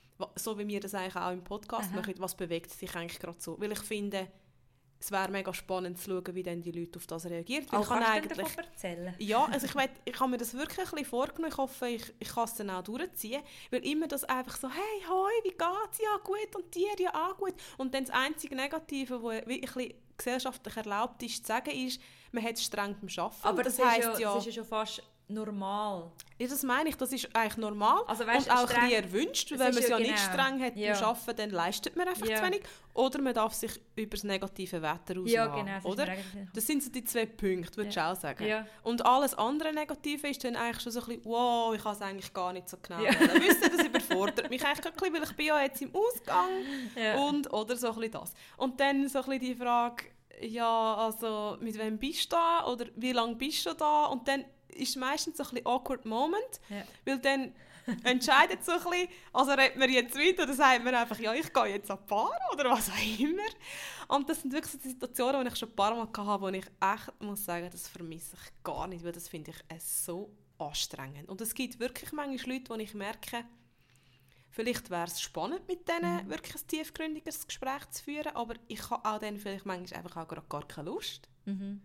so wie wir das eigentlich auch im Podcast Aha. machen, was bewegt dich eigentlich gerade so. Weil ich finde, es wäre mega spannend zu schauen, wie dann die Leute auf das reagieren. Oh, kannst du eigentlich, davon erzählen? Ja, also ich, weiss, ich habe mir das wirklich ein bisschen vorgenommen. Ich hoffe, ich, ich kann es dann auch durchziehen. Weil immer das einfach so, hey, hoi, wie geht's? Ja, gut. Und dir? Ja, auch gut. Und dann das einzige Negative, was ein bisschen gesellschaftlich erlaubt ist, zu sagen, ist, man hat es streng beim Arbeiten. Aber das, das, heisst, ja, ja, das ist ja schon fast normal. Ja, das meine ich, das ist eigentlich normal also, weißt, und auch streng, ein bisschen erwünscht. Wenn man es ja, ja genau. nicht streng hat ja. beim Arbeiten, dann leistet man einfach ja. zu wenig. Oder man darf sich über das negative Wetter ausmachen. Ja, genau, das, oder? Das sind so die zwei Punkte, würde ja. ich auch sagen. Ja. Und alles andere Negative ist dann eigentlich schon so ein bisschen, wow, ich kann es eigentlich gar nicht so genau ja. wissen. Das überfordert mich eigentlich ein bisschen, weil ich bin ja jetzt im Ausgang ja. und oder so ein bisschen das. Und dann so ein bisschen die Frage, ja, also mit wem bist du da oder wie lange bist du da? Und dann ist meistens so ein bisschen awkward Moment, ja. weil dann entscheidet so ein bisschen, also redet man jetzt weiter oder sagt man einfach, ja, ich gehe jetzt an die Bar oder was auch immer. Und das sind wirklich so die Situationen, die ich schon ein paar Mal hatte, wo ich echt muss sagen, das vermisse ich gar nicht, weil das finde ich so anstrengend. Und es gibt wirklich manchmal Leute, wo ich merke, vielleicht wäre es spannend, mit denen mhm. wirklich ein tiefgründiges Gespräch zu führen, aber ich habe auch dann vielleicht manchmal einfach auch gerade gar keine Lust. Mhm.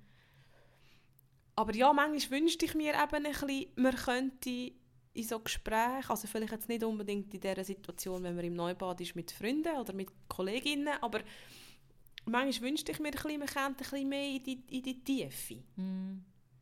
Aber ja, manchmal wünschte ich mir eben ein bisschen, man könnte in so Gesprächen, also vielleicht jetzt nicht unbedingt in dieser Situation, wenn man im Neubad ist mit Freunden oder mit Kolleginnen, aber manchmal wünschte ich mir ein bisschen, man könnte ein bisschen mehr in die, in die Tiefe. Mm.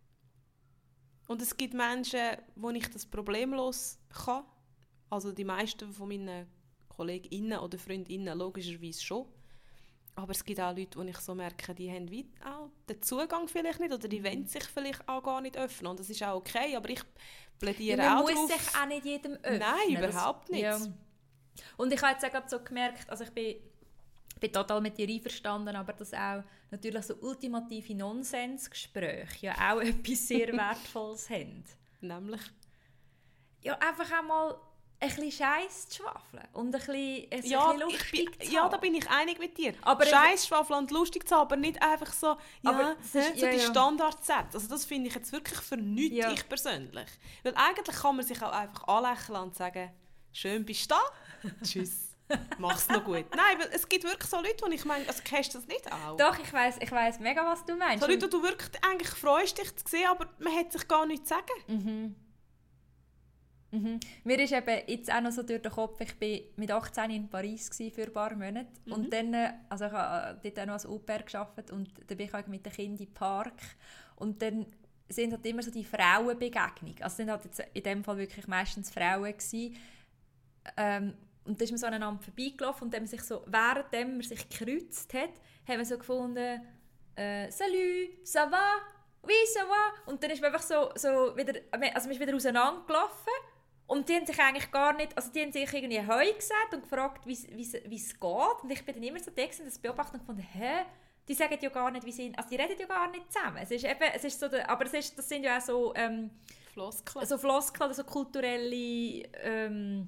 Und es gibt Menschen, wo ich das problemlos kann. Also die meisten von meinen KollegInnen oder Freundinnen logischerweise schon. Aber es gibt auch Leute, wo ich so merke, die haben wie auch den Zugang vielleicht nicht oder die wollen sich vielleicht auch gar nicht öffnen. Und das ist auch okay, aber ich plädiere ja, auch man drauf. muss sich auch nicht jedem öffnen. Nein, überhaupt nicht. Ja. Und ich habe jetzt auch so gemerkt, also ich bin, bin total mit dir einverstanden, aber dass auch natürlich so ultimative Nonsensgespräche ja auch etwas sehr Wertvolles haben. Nämlich? Ja, einfach einmal ein bisschen Scheiß zu schwafeln und ein bisschen, ein ja, bisschen lustig bin, zu ja, haben. da bin ich einig mit dir. Aber Scheiß schwafeln und lustig zu haben, aber nicht einfach so, ja, aber so ist, die ja, ja. Standardsätze. Also das finde ich jetzt wirklich für nichts, Ja. ich persönlich. Weil eigentlich kann man sich auch einfach anlächeln und sagen, schön bist du da, tschüss, mach's noch gut. Nein, weil es gibt wirklich so Leute, die ich meine, also kennst du das nicht auch? Doch, ich weiss, ich weiss mega, was du meinst. So Leute, die du wirklich eigentlich freust, dich zu sehen, aber man hat sich gar nichts zu sagen. Mhm. Mhm. Mir ist eben jetzt auch noch so durch den Kopf, ich war mit achtzehn in Paris für ein paar Monate mhm. und dann, also ich habe dort auch noch als Au-pair gearbeitet und dann bin ich halt mit den Kindern im Park und dann sind halt immer so die Frauenbegegnungen, also es sind halt jetzt in dem Fall wirklich meistens Frauen gewesen. Ähm, und dann ist man so aneinander vorbeigelaufen und dann sich so, während man sich gekreuzt hat, haben wir so gefunden, äh, «Salut, ça va? Oui, ça va?» Und dann ist man einfach so, so wieder, also man ist wieder auseinandergelaufen. Und die haben sich eigentlich gar nicht, also die haben sich irgendwie «Hoi» gesagt und gefragt, wie es geht. Und ich bin dann immer so da und das beobachtet und gefunden, hä? Die sagen ja gar nicht, wie sie, also die reden ja gar nicht zusammen. Es ist eben, es ist so, der, aber es ist, das sind ja auch so, ähm, Floskeln. So Floskeln, so kulturelle ähm,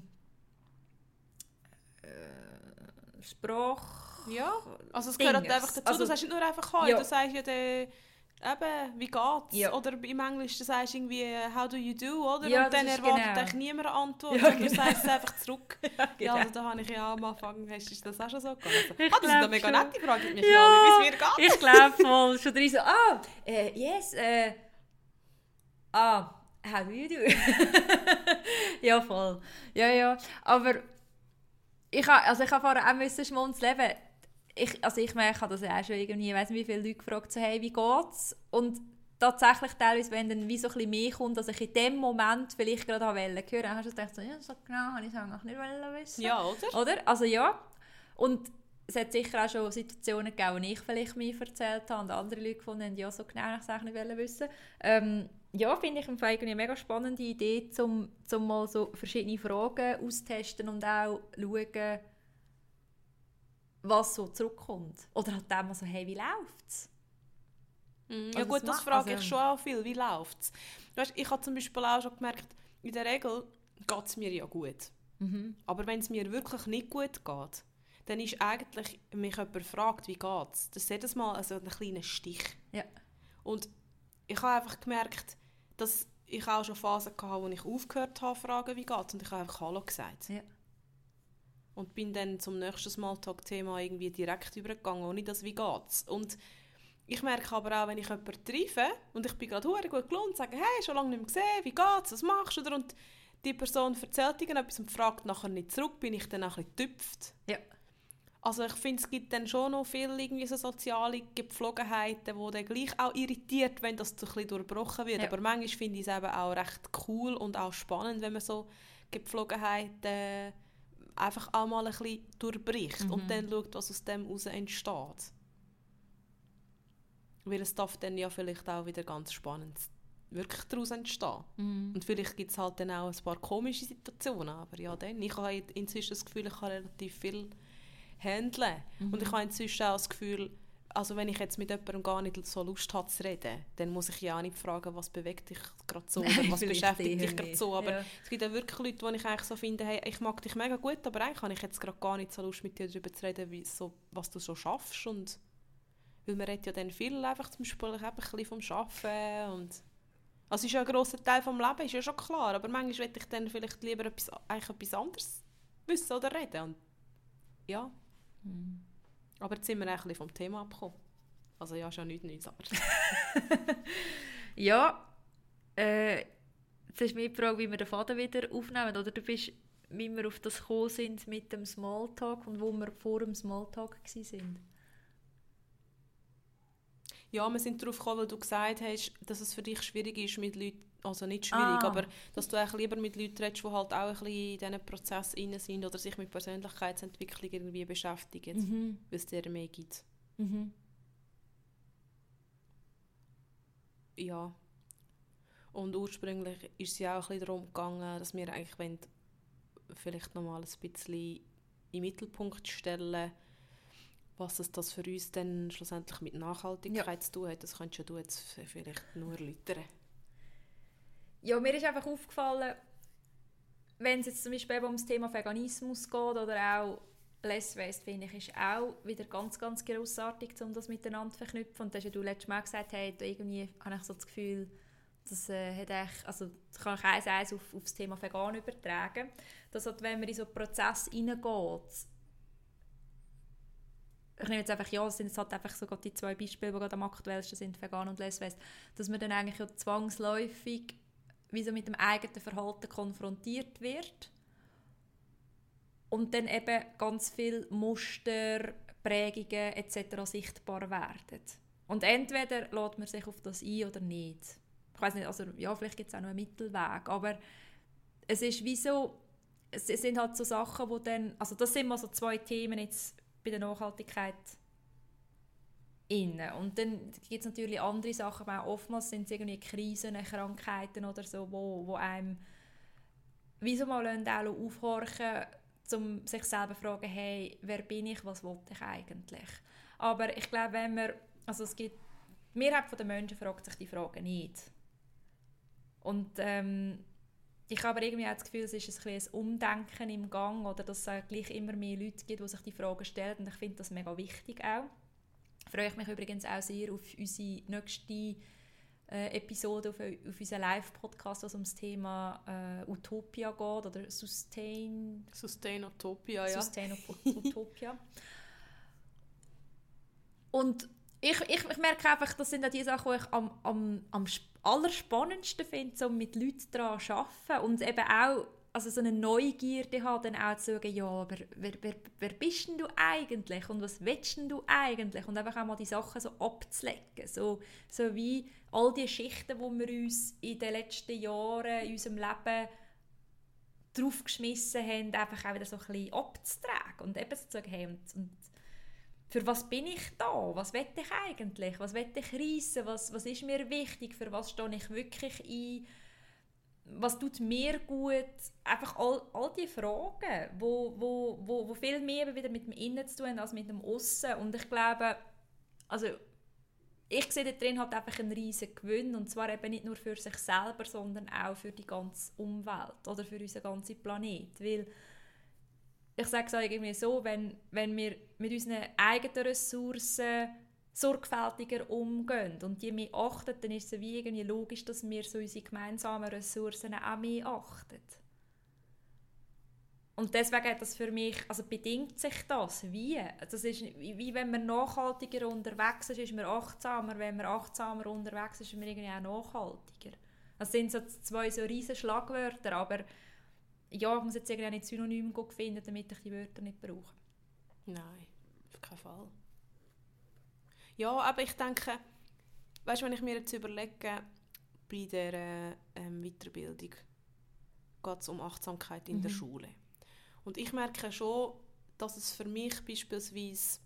äh, Sprache. Ja, also es Dinges. gehört einfach dazu, Also, du sagst nicht nur einfach «Hoi», ja. du sagst ja den... Eben, wie geht's? Ja. Oder im Englischen sagst du irgendwie «How do you do?» oder? Ja, und dann das ist erwartet genau. eigentlich niemand eine Antwort, Ja, sondern genau. du sagst es einfach zurück. Ja, Ja, genau. also da habe ich ja am Anfang, hast du das auch schon so gegangen? Also, Ich ah, das ist eine glaub mega schon. nette Frage, mich Ja, mal, wie es mir geht. ich glaube voll. Schon drin so, ah, äh, yes, äh, ah, how do you do? Ja, voll. Ja, ja. Aber ich habe also ich ha vorher auch müssen schmunzeln. Ich, also ich merke das ja auch schon irgendwie, ich weiss nicht, wie viele Leute gefragt so, hey, wie geht's? Und tatsächlich teilweise, wenn dann wie so ein bisschen mehr kommt, dass ich in dem Moment vielleicht gerade hören wollte, dann hast du gedacht, so, ja, so genau, habe ich es eigentlich nicht wissen. Ja, oder? Oder? Also ja. Und es hat sicher auch schon Situationen gegeben, wo ich vielleicht mir erzählt habe und andere Leute gefunden haben, ja, so genau habe ich es eigentlich nicht wissen. Ähm, ja, finde ich eine mega spannende Idee, um zum mal so verschiedene Fragen austesten und auch schauen, was so zurückkommt. Oder halt auch mal so, hey, wie läuft's? Mm, ja Also gut, das das ma- frage also- ich schon auch viel. Wie läuft es? Weißt, ich habe zum Beispiel auch schon gemerkt, in der Regel geht es mir ja gut. Mhm. Aber wenn es mir wirklich nicht gut geht, dann ist eigentlich, mich jemand fragt, wie geht es, das ist jedes Mal also ein kleiner Stich. Ja. Und ich habe einfach gemerkt, dass ich auch schon Phasen hatte, wo ich aufgehört habe, zu fragen, wie geht es. Und ich habe einfach «Hallo» gesagt. Ja. Und bin dann zum nächsten Smalltalk-Thema irgendwie direkt übergegangen, ohne das «Wie geht's?». Und ich merke aber auch, wenn ich jemanden treffe und ich bin gerade verdammt gut gelaunt und sage «Hey, schon lange nicht mehr gesehen, wie geht's, was machst du?» Oder? Und die Person erzählt irgendetwas und fragt nachher nicht zurück, bin ich dann auch ein bisschen getüpft. Ja. Also ich finde, es gibt dann schon noch viele irgendwie so soziale Gepflogenheiten, die dann gleich auch irritiert, wenn das so ein bisschen durchbrochen wird. Ja. Aber manchmal finde ich es eben auch recht cool und auch spannend, wenn man so Gepflogenheiten einfach auch mal ein bisschen durchbricht Mhm. und dann schaut, was aus dem heraus entsteht. Weil es darf dann ja vielleicht auch wieder ganz spannend wirklich daraus entstehen. Mhm. Und vielleicht gibt es halt dann auch ein paar komische Situationen, aber ja dann. Ich habe inzwischen das Gefühl, ich kann relativ viel handeln. Mhm. Und ich habe inzwischen auch das Gefühl, also wenn ich jetzt mit jemandem gar nicht so Lust habe zu reden, dann muss ich ja auch nicht fragen, was bewegt dich gerade so oder was Vielleicht beschäftigt dich eher gerade nicht. so. Aber Ja. es gibt ja wirklich Leute, die ich eigentlich so finde, hey, ich mag dich mega gut, aber eigentlich habe ich jetzt gerade gar nicht so Lust, mit dir darüber zu reden, wie so, was du so schaffst. Und weil man redet ja dann viel einfach zum Beispiel eben ein bisschen vom Arbeiten und also ist ja ein grosser Teil des Lebens, ist ja schon klar, aber manchmal möchte ich dann vielleicht lieber etwas, eigentlich etwas anderes wissen oder reden. Und ja, Mhm. aber jetzt sind wir ein bisschen vom Thema abgekommen. Also ja, schon nichts Neues, aber... Ja, äh, jetzt ist mir die Frage, wie wir den Faden wieder aufnehmen. Oder du bist, wie wir auf das gekommen sind mit dem Smalltalk und wo wir vor dem Smalltalk waren. Ja, wir sind darauf gekommen, weil du gesagt hast, dass es für dich schwierig ist, mit Leuten also nicht schwierig, Ah. aber dass du eigentlich lieber mit Leuten redest, die halt auch ein bisschen in diesen Prozess drin sind oder sich mit Persönlichkeitsentwicklung irgendwie beschäftigen, Mhm. weil es dir mehr gibt. Mhm. Ja. Und ursprünglich ist es ja auch ein bisschen darum gegangen, dass wir eigentlich wollen, vielleicht nochmal ein bisschen in den Mittelpunkt stellen, was es das für uns dann schlussendlich mit Nachhaltigkeit Ja. zu tun hat. Das könntest ja du jetzt vielleicht nur erläutern. Ja, mir ist einfach aufgefallen, wenn es jetzt zum Beispiel eben um das Thema Veganismus geht oder auch Less Waste, finde ich, ist auch wieder ganz, ganz grossartig, um das miteinander zu verknüpfen. Und da hast ja du letztes Mal gesagt, hey, da irgendwie habe ich so das Gefühl, das, äh, hat eigentlich, also, das kann ich eins eins auf, auf das Thema Vegan übertragen. Dass halt, wenn man in so einen Prozess hineingeht, ich nehme jetzt einfach, ja, es sind jetzt halt einfach so die zwei Beispiele, die gerade am aktuellsten sind, Vegan und Less Waste, dass man dann eigentlich ja zwangsläufig wie so mit dem eigenen Verhalten konfrontiert wird und dann eben ganz viele Muster, Prägungen et cetera sichtbar werden. Und entweder lässt man sich auf das ein oder nicht. Ich weiss nicht, also ja, vielleicht gibt es auch noch einen Mittelweg, aber es ist wie so, es sind halt so Sachen, wo dann, also das sind mal so zwei Themen jetzt bei der Nachhaltigkeit innen. Und dann gibt es natürlich andere Sachen, aber auch oftmals sind es irgendwie Krisen, Krankheiten oder so, wo, wo einem wie so mal auch aufhorchen, um sich selber zu fragen, hey, wer bin ich, was will ich eigentlich? Aber ich glaube, wenn man, also es gibt, die Mehrheit der Menschen fragt sich die Frage nicht. Und ähm, ich habe aber irgendwie auch das Gefühl, es ist ein, bisschen ein Umdenken im Gang oder dass es gleich immer mehr Leute gibt, die sich die Fragen stellen und ich finde das mega wichtig auch. Freue ich mich übrigens auch sehr auf unsere nächste äh, Episode, auf, auf unseren Live-Podcast, was um das Thema äh, Utopia geht oder Sustain... Sustain Utopia, ja. Sustain Utopia. Und ich, ich, ich merke einfach, das sind auch die Sachen, die ich am, am, am allerspannendsten finde, um mit Leuten daran zu arbeiten und eben auch also so eine Neugierde haben, dann auch zu sagen, ja, aber wer, wer, wer bist denn du eigentlich und was willst denn du eigentlich? Und einfach auch mal die Sachen so abzulegen, so, so wie all die Schichten, die wir uns in den letzten Jahren in unserem Leben draufgeschmissen haben, einfach auch wieder so ein bisschen abzutragen und eben so zu sagen, hey, und, und für was bin ich da? Was will ich eigentlich? Was will ich reissen? Was, was ist mir wichtig? Für was stehe ich wirklich ein? Was tut mir gut? Einfach all, all die Fragen, wo, wo, wo, wo viel mehr wieder mit dem Innen zu tun haben als mit dem Aussen. Und ich glaube, also ich sehe da drin halt einfach einen riesen Gewinn und zwar eben nicht nur für sich selber, sondern auch für die ganze Umwelt oder für unseren ganzen Planet. Weil ich sage es auch irgendwie so, wenn, wenn wir mit unseren eigenen Ressourcen sorgfältiger umgehen und die mehr achten, dann ist es wie irgendwie logisch, dass wir so unsere gemeinsamen Ressourcen auch mehr achten. Und deswegen hat das für mich, also bedingt sich das, wie? Das ist wie, wie wenn man nachhaltiger unterwegs ist, ist man achtsamer. Wenn man achtsamer unterwegs ist, ist man irgendwie auch nachhaltiger. Das sind so zwei so riesen Schlagwörter, aber ja, ich muss jetzt irgendwie nicht Synonym finden, damit ich die Wörter nicht brauche. Nein, auf keinen Fall. Ja, aber ich denke, weißt du, wenn ich mir jetzt überlege, bei der ähm, Weiterbildung geht es um Achtsamkeit in mhm. der Schule. Und ich merke schon, dass es für mich beispielsweise,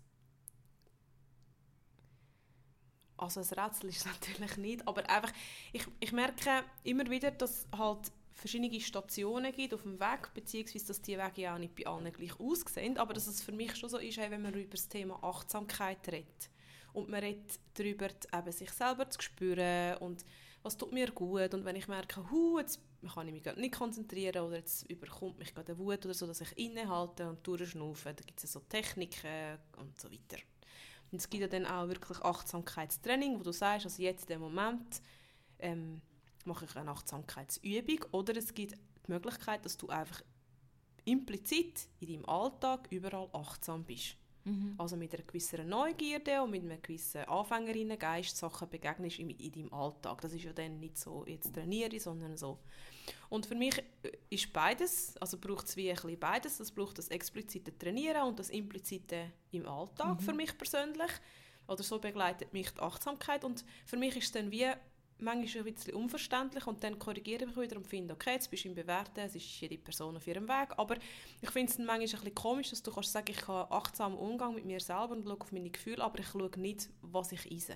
also ein Rätsel ist es natürlich nicht, aber einfach, ich, ich merke immer wieder, dass halt verschiedene Stationen gibt auf dem Weg, beziehungsweise dass die Wege ja auch nicht bei allen gleich aussehen, aber dass es für mich schon so ist, wenn man über das Thema Achtsamkeit redet. Und man redet darüber, eben sich selber zu spüren und was tut mir gut. Und wenn ich merke, hu, jetzt kann ich mich nicht konzentrieren oder jetzt überkommt mich gerade eine Wut oder so, dass ich innehalte und durchschnaufe, da gibt es so Techniken und so weiter. Und es gibt ja dann auch wirklich Achtsamkeitstraining, wo du sagst, also jetzt in dem Moment ähm, mache ich eine Achtsamkeitsübung oder es gibt die Möglichkeit, dass du einfach implizit in deinem Alltag überall achtsam bist. Mhm. Also mit einer gewissen Neugierde und mit einem gewissen Anfängerinnengeist Sachen begegnest in, in deinem Alltag. Das ist ja dann nicht so, jetzt trainiere, sondern so. Und für mich ist beides, also braucht es wie ein bisschen beides. Es braucht das explizite Trainieren und das implizite im Alltag mhm. für mich persönlich. Oder so begleitet mich die Achtsamkeit. Und für mich ist es dann wie manchmal ein bisschen unverständlich und dann korrigiere ich mich wieder und finde, okay, jetzt bist du im Bewerten, es ist jede Person auf ihrem Weg, aber ich finde es dann manchmal ein bisschen komisch, dass du kannst sagen, ich habe achtsamen Umgang mit mir selber und schaue auf meine Gefühle, aber ich schaue nicht, was ich esse.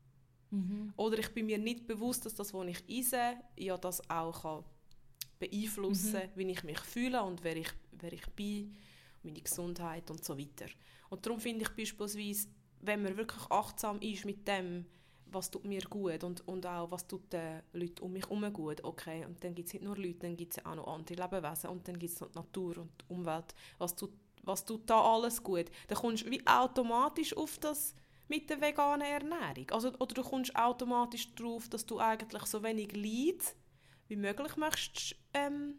Mhm. Oder ich bin mir nicht bewusst, dass das, was ich esse, ja das auch kann beeinflussen kann, mhm. wie ich mich fühle und wer ich, wer ich bin, meine Gesundheit und so weiter. Und darum finde ich beispielsweise, wenn man wirklich achtsam ist mit dem, was tut mir gut und, und auch, was tut den Leuten um mich herum gut, okay, und dann gibt es nicht nur Leute, dann gibt es auch noch andere Lebewesen und dann gibt es noch die Natur und die Umwelt, was tut, was tut da alles gut, dann kommst du wie automatisch auf das mit der veganen Ernährung, also, oder du kommst automatisch darauf, dass du eigentlich so wenig Leid wie möglich möchtest ähm,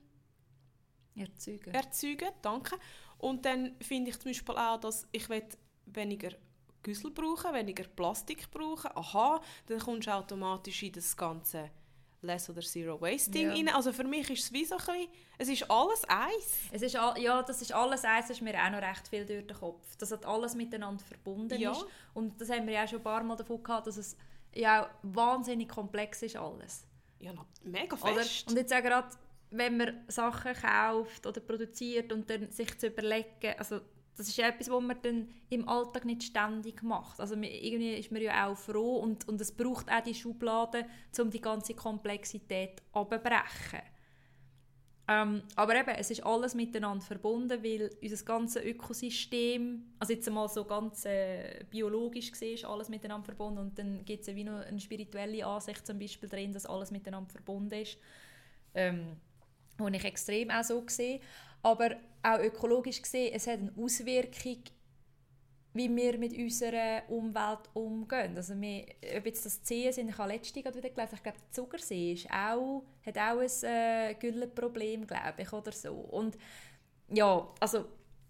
erzeugen. erzeugen, danke, und dann finde ich zum Beispiel auch, dass ich will weniger Güssel brauchen, weniger Plastik brauchen, aha, dann kommst du automatisch in das ganze Less oder Zero Waste Ding ja. rein. Also für mich ist es wie so ein bisschen, es ist alles eins. Es ist all, ja, das ist alles eins, das ist mir auch noch recht viel durch den Kopf. Dass halt alles miteinander verbunden ja. ist. Und das haben wir ja auch schon ein paar Mal davon gehabt, dass es ja auch wahnsinnig komplex ist alles. Ja, mega fest. Oder? Und jetzt auch gerade, wenn man Sachen kauft oder produziert und dann sich zu überlegen, also das ist ja etwas, was man dann im Alltag nicht ständig macht. Also irgendwie ist man ja auch froh und, und es braucht auch die Schubladen, um die ganze Komplexität abzubrechen. Ähm, aber eben, es ist alles miteinander verbunden, weil unser ganzes Ökosystem, also jetzt einmal so ganz äh, biologisch gesehen, ist alles miteinander verbunden und dann gibt es ja wie noch eine spirituelle Ansicht zum Beispiel drin, dass alles miteinander verbunden ist. Ähm, die ich extrem auch so sehe. Aber auch ökologisch gesehen, es hat eine Auswirkung, wie wir mit unserer Umwelt umgehen. Also wir, ob jetzt das Zehen sind, ich habe letztens wieder gelesen, ich glaube, der Zuckersee ist auch, hat auch ein äh, Güllenproblem, glaube ich, oder so. Und ja, also,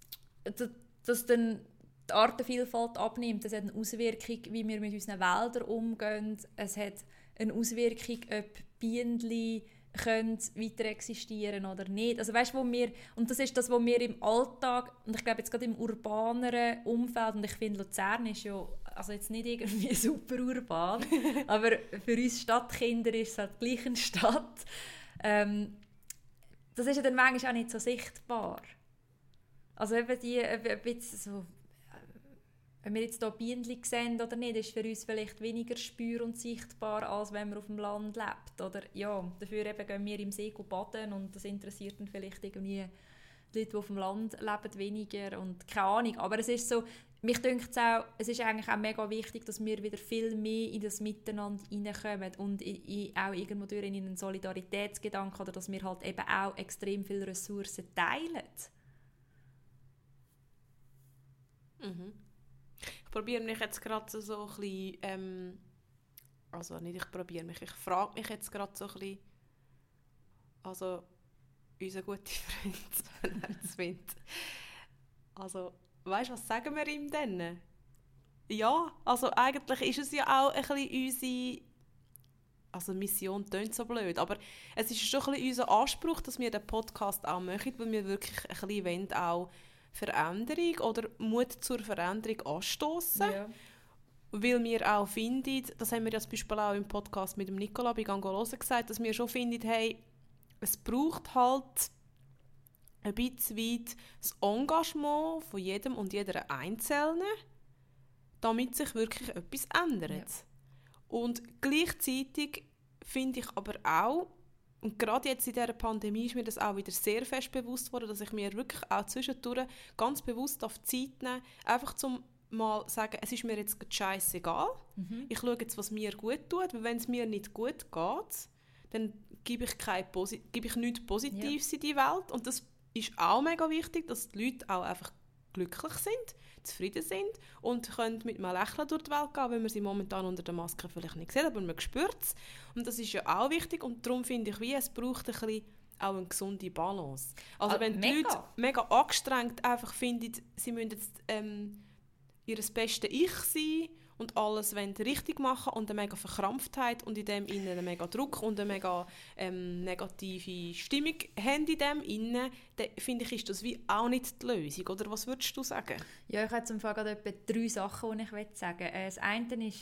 dass dann die Artenvielfalt abnimmt, das hat eine Auswirkung, wie wir mit unseren Wäldern umgehen. Es hat eine Auswirkung, ob Bienen können weiter existieren oder nicht. Also weißt, wo wir, und das ist das, was wir im Alltag, und ich glaube jetzt gerade im urbaneren Umfeld, und ich finde Luzern ist ja also jetzt nicht irgendwie super urban, aber für uns Stadtkinder ist es halt gleich eine Stadt. Ähm, das ist ja dann manchmal auch nicht so sichtbar. Also eben die, ob jetzt so, wenn wir jetzt hier Bienen sehen oder nicht, ist für uns vielleicht weniger spür- und sichtbar, als wenn man auf dem Land lebt. Oder ja, dafür eben gehen wir im See baden und das interessiert dann vielleicht irgendwie die Leute, die auf dem Land leben, weniger und keine Ahnung. Aber es ist so, mich denkt es auch, es ist eigentlich auch mega wichtig, dass wir wieder viel mehr in das Miteinander hineinkommen und in, in, auch irgendwo durch in einen Solidaritätsgedanken oder dass wir halt eben auch extrem viele Ressourcen teilen. Mhm. Ich probiere mich jetzt gerade so ein bisschen, ähm, also nicht ich probiere mich, ich frage mich jetzt gerade so ein bisschen, also unser guter Freund, wenn er es findet. Also, weißt du, was sagen wir ihm denn? Ja, also eigentlich ist es ja auch ein bisschen unsere, also Mission klingt so blöd, aber es ist schon ein bisschen unser Anspruch, dass wir den Podcast auch machen, weil wir wirklich ein bisschen wollen, auch Veränderung oder Mut zur Veränderung anstoßen. Ja. Weil wir auch finden, das haben wir ja zum Beispiel auch im Podcast mit dem Nicola bei Gangolosen gesagt, dass wir schon finden, hey, es braucht halt ein bisschen weit das Engagement von jedem und jeder Einzelnen, damit sich wirklich etwas ändert. Ja. Und gleichzeitig finde ich aber auch, und gerade jetzt in dieser Pandemie ist mir das auch wieder sehr fest bewusst worden, dass ich mir wirklich auch zwischendurch ganz bewusst auf die Zeit nehme, einfach zum mal sagen, es ist mir jetzt scheissegal. Mhm. Ich schaue jetzt, was mir gut tut, weil wenn es mir nicht gut geht, dann gebe ich, kein Posi- gebe ich nichts Positives ja. in die Welt. Und das ist auch mega wichtig, dass die Leute auch einfach glücklich sind, zufrieden sind und können mit einem Lächeln durch die Welt gehen, wenn man sie momentan unter der Maske vielleicht nicht sieht, aber man spürt es. Und das ist ja auch wichtig und darum finde ich, wie es braucht ein bisschen auch eine gesunde Balance. Also ah, wenn die mega. Leute mega angestrengt einfach finden, sie müssen jetzt ähm, ihr bestes Ich sein und alles wollen richtig machen und eine mega Verkrampftheit und in dem innen einen mega Druck und eine mega ähm, negative Stimmung haben in dem innen, dann finde ich, ist das wie auch nicht die Lösung. Oder was würdest du sagen? Ja, ich habe zum Fall gerade etwa drei Sachen, die ich sagen will. Das eine ist,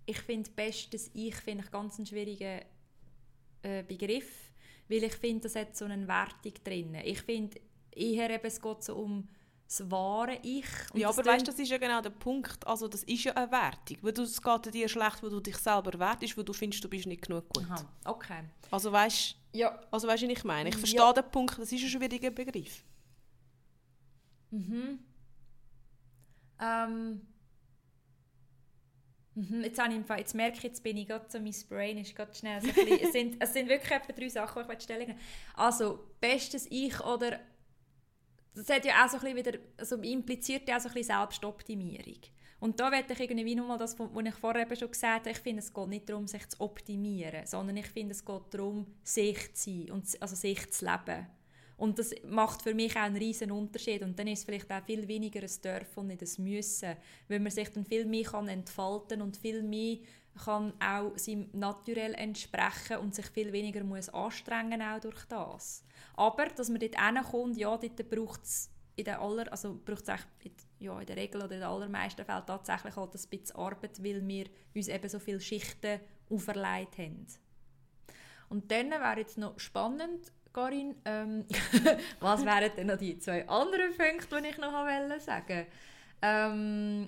ich finde bestes Ich finde ich ganz einen schwierigen äh, Begriff, weil ich finde, das hat so eine Wertung drin. Ich finde eher eben, es geht so um das wahre Ich. Und ja, das aber weißt, das ist ja genau der Punkt. Also das ist ja eine Wertung. Weil du, es geht dir schlecht, weil du dich selber wertest, weil du findest, du bist nicht genug gut. Aha, okay. Also weißt ja. also, weißt, was ich meine? Ich verstehe ja. den Punkt, das ist ein schwieriger Begriff. Mhm. Ähm. Mhm. Jetzt, habe ich, jetzt merke ich, jetzt bin ich gerade so, mein Brain ist gerade schnell so ein bisschen, es, sind, es sind wirklich etwa drei Sachen, die ich stellen will. Also, bestes Ich oder das hat ja auch so ein bisschen wieder, also impliziert ja auch so ein bisschen Selbstoptimierung. Und da werde ich irgendwie nochmal das, was ich vorher eben schon gesagt habe, ich finde, es geht nicht darum, sich zu optimieren, sondern ich finde, es geht darum, sich zu sein, und, also sich zu leben. Und das macht für mich auch einen riesen Unterschied. Und dann ist es vielleicht auch viel weniger ein Dürfen und nicht ein Müssen, weil man sich dann viel mehr kann entfalten und viel mehr kann auch seinem Naturell entsprechen und sich viel weniger muss anstrengen auch durch das. Aber, dass man dort hinkommt, ja, dort braucht es in der aller, also braucht es ja, in der Regel oder in den allermeisten Fällen tatsächlich halt ein bisschen Arbeit, weil wir uns eben so viele Schichten auferlegt haben. Und dann wäre jetzt noch spannend, Karin, ähm, was wären denn noch die zwei anderen Punkte, die ich noch sagen wollte? Ähm,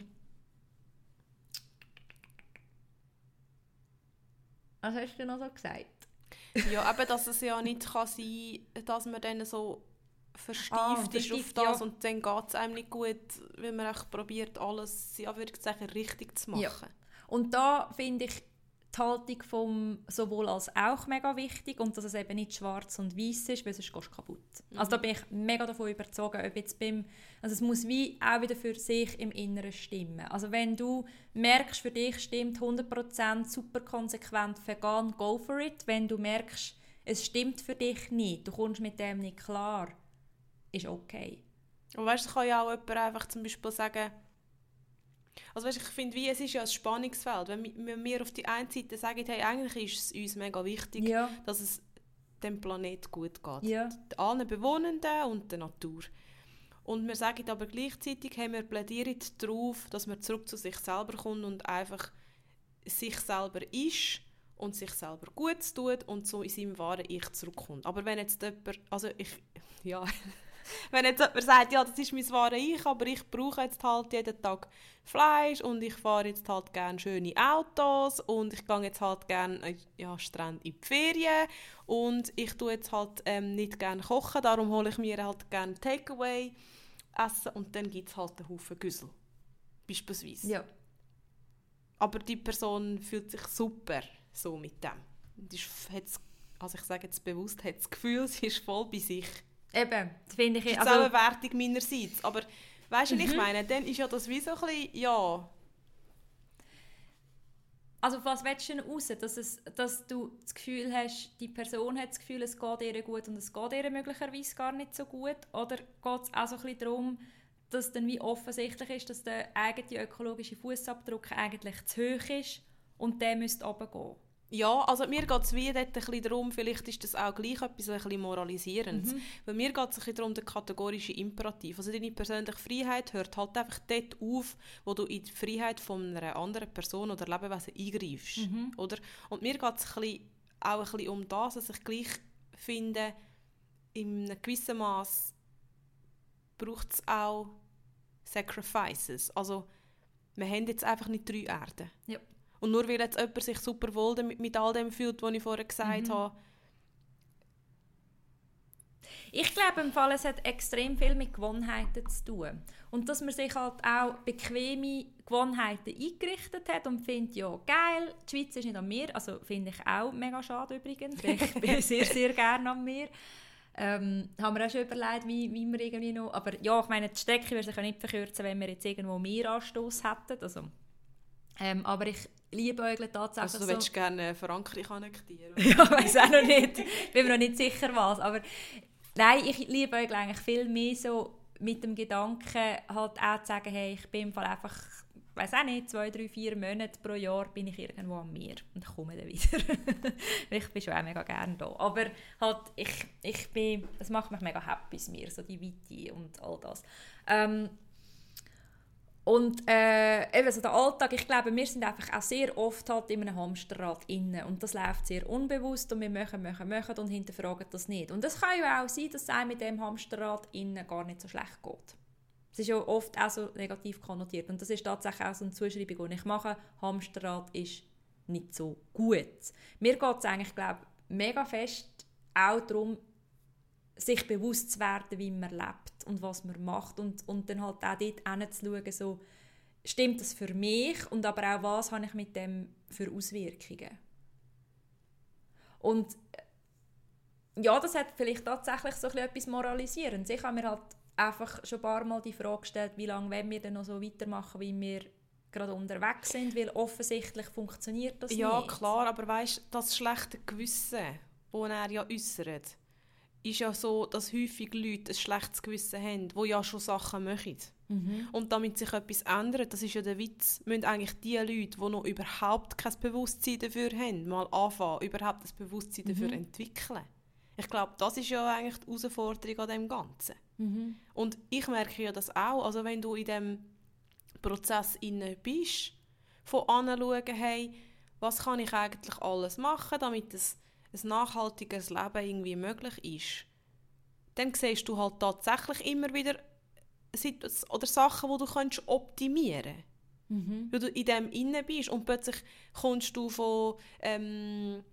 was hast du noch so gesagt? Ja, eben, dass es ja nicht kann sein kann, dass man dann so verstieft ah, ist verstieft, auf das ja. und dann geht es einem nicht gut, weil man echt probiert, alles ja, würde ich sagen, richtig zu machen. Ja. Und da finde ich die Haltung vom sowohl als auch mega wichtig und dass es eben nicht schwarz und weiß ist, weil sonst gehst du kaputt. Mhm. Also da bin ich mega davon überzeugt, ob jetzt beim, also es muss wie auch wieder für sich im Inneren stimmen. Also wenn du merkst, für dich stimmt hundert Prozent super konsequent vegan, go for it. Wenn du merkst, es stimmt für dich nicht, du kommst mit dem nicht klar, ist okay. Und weißt, es kann ja auch jemand einfach zum Beispiel sagen, also weißt, ich finde, wie, es ist ja ein Spannungsfeld. Wenn, wenn wir auf die einen Seite sagen, hey, eigentlich ist es uns mega wichtig, ja. dass es dem Planet gut geht. Ja. Allen Bewohnenden und der Natur. Und wir sagen aber gleichzeitig, hey, wir plädieren darauf, dass man zurück zu sich selber kommt und einfach sich selber ist und sich selber gut tut und so in seinem wahren Ich zurückkommt. Aber wenn jetzt jemand, also ich, ja... Wenn jetzt jemand sagt, ja, das ist mein wahres Ich, aber ich brauche jetzt halt jeden Tag Fleisch und ich fahre jetzt halt gerne schöne Autos und ich gehe jetzt halt gerne ja, Strand in die Ferien und ich tue jetzt halt ähm, nicht gerne kochen, darum hole ich mir halt gerne Takeaway essen und dann gibt es halt einen Haufen Güssel, beispielsweise. Ja. Aber die Person fühlt sich super so mit dem. Und ist, also ich sage jetzt bewusst, hat das Gefühl, sie ist voll bei sich. Eben, das finde ich... Das ist also, auch eine Wertung meinerseits. Aber weißt du, was mhm. ich meine? Dann ist ja das wie so ein bisschen, ja... Also was willst du denn raus? Dass, es, dass du das Gefühl hast, die Person hat das Gefühl, es geht ihr gut und es geht ihr möglicherweise gar nicht so gut? Oder geht es auch so ein bisschen darum, dass dann wie offensichtlich ist, dass der eigene ökologische Fußabdruck eigentlich zu hoch ist und der müsste runtergehen? Ja, also mir geht es wie dort ein bisschen darum, vielleicht ist das auch gleich etwas ein bisschen Moralisierendes. Mhm. Weil mir geht es ein bisschen darum, der kategorische Imperativ. Also deine persönliche Freiheit hört halt einfach dort auf, wo du in die Freiheit von einer anderen Person oder Lebewesen eingreifst. Mhm. Oder? Und mir geht es ein bisschen, auch ein bisschen um das, dass ich gleich finde, in einem gewissen Maß braucht es auch Sacrifices. Also wir haben jetzt einfach nicht drei Erden. Ja. Und nur weil jetzt jemand sich super wohl mit, mit all dem fühlt, was ich vorher gesagt mhm. habe. Ich glaube im Fall, es hat extrem viel mit Gewohnheiten zu tun. Und dass man sich halt auch bequeme Gewohnheiten eingerichtet hat und findet, ja geil, die Schweiz ist nicht an mir. Also finde ich auch mega schade übrigens. Ich bin sehr, sehr gerne an mir. Ähm, haben wir auch schon überlegt, wie, wie wir irgendwie noch... Aber ja, ich meine, die Strecke würde sich ja nicht verkürzen, wenn wir jetzt irgendwo mehr Anstoss hätten. Also, ähm, aber ich liebe euch tatsächlich also du so... willst gerne Frankreich annektieren? Ja, ich weiss auch noch nicht. Ich bin mir noch nicht sicher, was. Aber nein, ich liebe euch eigentlich viel mehr so mit dem Gedanken, halt auch zu sagen, hey, ich bin im Fall einfach, ich weiss auch nicht, zwei, drei, vier Monate pro Jahr bin ich irgendwo an mir und komme dann wieder. Ich bin schon auch mega gerne da. Aber halt, ich, ich bin, es macht mich mega happy mit mir, so die Weite und all das. Ähm, Und äh, eben so der Alltag, ich glaube, wir sind einfach auch sehr oft halt in einem Hamsterrad inne und das läuft sehr unbewusst und wir machen, machen, machen und hinterfragen das nicht. Und es kann ja auch sein, dass es einem mit dem Hamsterrad innen gar nicht so schlecht geht. Es ist ja oft auch so negativ konnotiert und das ist tatsächlich auch so eine Zuschreibung, die ich mache. Hamsterrad ist nicht so gut. Mir geht es eigentlich, glaube ich, mega fest auch darum, sich bewusst zu werden, wie man lebt und was man macht und, und dann halt auch dort hinzuschauen, so, stimmt das für mich und aber auch, was habe ich mit dem für Auswirkungen. Und ja, das hat vielleicht tatsächlich so etwas Moralisierendes. Ich habe mir halt einfach schon ein paar Mal die Frage gestellt, wie lange wollen wir denn noch so weitermachen, wie wir gerade unterwegs sind, weil offensichtlich funktioniert das ja, nicht. Ja, klar, aber weißt du, das schlechte Gewissen, das er ja äußert, ist ja so, dass häufig Leute ein schlechtes Gewissen haben, die ja schon Sachen machen. Mhm. Und damit sich etwas ändert, das ist ja der Witz, müssen eigentlich die Leute, die noch überhaupt kein Bewusstsein dafür haben, mal anfangen, überhaupt das Bewusstsein dafür mhm. entwickeln. Ich glaube, das ist ja eigentlich die Herausforderung an dem Ganzen. Mhm. Und ich merke ja das auch, also wenn du in diesem Prozess inne bist, von anschauen, hey, was kann ich eigentlich alles machen, damit es ein nachhaltiges Leben irgendwie möglich ist, dann siehst du halt tatsächlich immer wieder oder Sachen, die du kannst optimieren kannst. Mhm. Weil du in dem inne bist und plötzlich kommst du von ähm,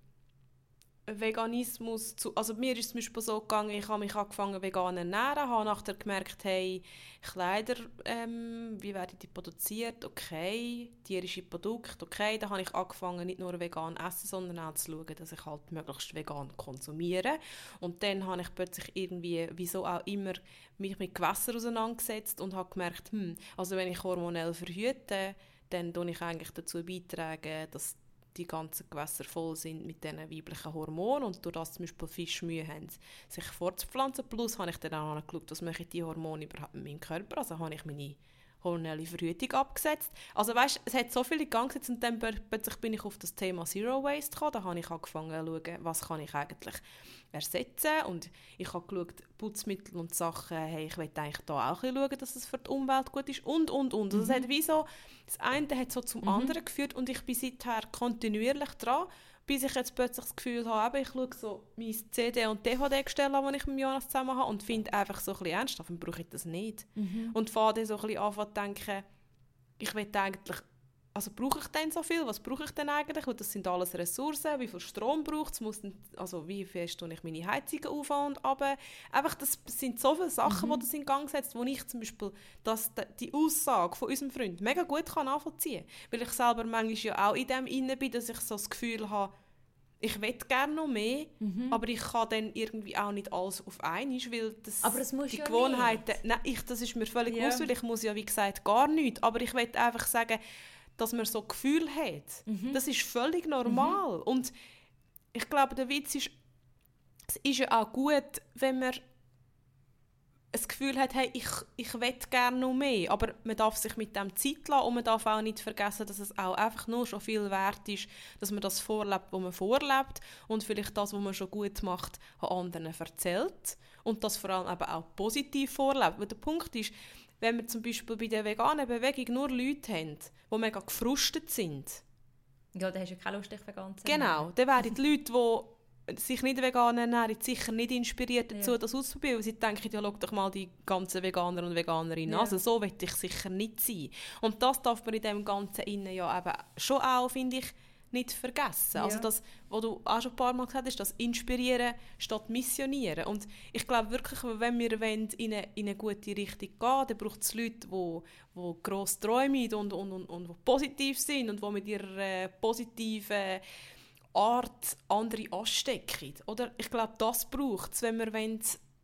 Veganismus zu... Also mir ist es zum Beispiel so gegangen, ich habe mich angefangen vegan zu ernähren, habe nachher gemerkt, hey, Kleider, ähm, wie werden die produziert? Okay, tierische Produkte, okay. Dann habe ich angefangen, nicht nur vegan zu essen, sondern auch zu schauen, dass ich halt möglichst vegan konsumiere. Und dann habe ich plötzlich irgendwie, wieso auch immer, mich mit Gewässern auseinandergesetzt und habe gemerkt, hm, also wenn ich hormonell verhüte, dann tue ich eigentlich dazu beitragen, dass die ganzen Gewässer voll sind mit diesen weiblichen Hormonen und durch das zum Beispiel Fische Mühe haben, sich fortzupflanzen. Plus habe ich dann auch angeschaut, was machen die Hormone überhaupt mit meinem Körper. Also habe ich meine hormonelle Verhütung abgesetzt. Also weißt, es hat so viele Gang gesetzt und dann plötzlich bin ich auf das Thema Zero Waste gekommen. Da habe ich angefangen zu schauen, was kann ich eigentlich ersetzen. Und ich habe geschaut, Putzmittel und Sachen, hey, ich will eigentlich da auch schauen, dass es für die Umwelt gut ist und, und, und. Also mhm. es hat wie so, das eine hat so zum mhm. anderen geführt und ich bin seither kontinuierlich dran, bis ich jetzt plötzlich das Gefühl habe, ich schaue so mein C D- und D V D-Gestell an, das ich mit Jonas zusammen habe und finde einfach so ein bisschen ernsthaft, dann brauche ich das nicht. Mhm. Und fange dann so ein bisschen an zu denken, ich will eigentlich, also brauche ich denn so viel? Was brauche ich denn eigentlich? Und das sind alles Ressourcen, wie viel Strom braucht es? Muss denn, also wie fest tue ich meine Heizungen auf und ab? Einfach, das sind so viele Sachen, mhm. die das in Gang setzt, wo ich zum Beispiel das, die Aussage von unserem Freund mega gut kann nachvollziehen kann. Weil ich selber manchmal ja auch in dem inne bin, dass ich so das Gefühl habe, ich will gerne noch mehr, mhm. aber ich kann dann irgendwie auch nicht alles auf einmal, weil das, aber es muss die ja Gewohnheiten, nein, ich, das ist mir völlig ja. bewusst, weil ich muss ja, wie gesagt, gar nichts, aber ich will einfach sagen, dass man so Gefühl hat. Mhm. Das ist völlig normal. Mhm. Und ich glaube, der Witz ist, es ist ja auch gut, wenn man ein Gefühl hat, hey, ich, ich will gerne noch mehr, aber man darf sich mit dem Zeit lassen und man darf auch nicht vergessen, dass es auch einfach nur schon viel wert ist, dass man das vorlebt, was man vorlebt und vielleicht das, was man schon gut macht, an anderen erzählt und das vor allem eben auch positiv vorlebt. Weil der Punkt ist, wenn wir zum Beispiel bei der veganen Bewegung nur Leute haben, die mega gefrustet sind. Ja, dann hast du keine Lust, dich vegan zu ernähren. Genau, dann werden die Leute, die sich nicht vegan ernähren, sicher nicht inspiriert dazu, ja. das auszuprobieren, weil sie denken, ja, schau doch mal die ganzen Veganer und Veganerinnen an. Ja. Also so will ich sicher nicht sein. Und das darf man in dem Ganzen innen ja eben schon auch, finde ich, nicht vergessen. Ja. Also das, was du auch schon ein paar Mal gesagt hast, das Inspirieren statt Missionieren. Und ich glaube wirklich, wenn wir wollen, in, eine, in eine gute Richtung gehen, dann braucht es Leute, die, die gross träumen und, und, und, und, und positiv sind und die mit ihrer äh, positiven Art andere anstecken. Oder? Ich glaube, das braucht es, wenn wir wollen,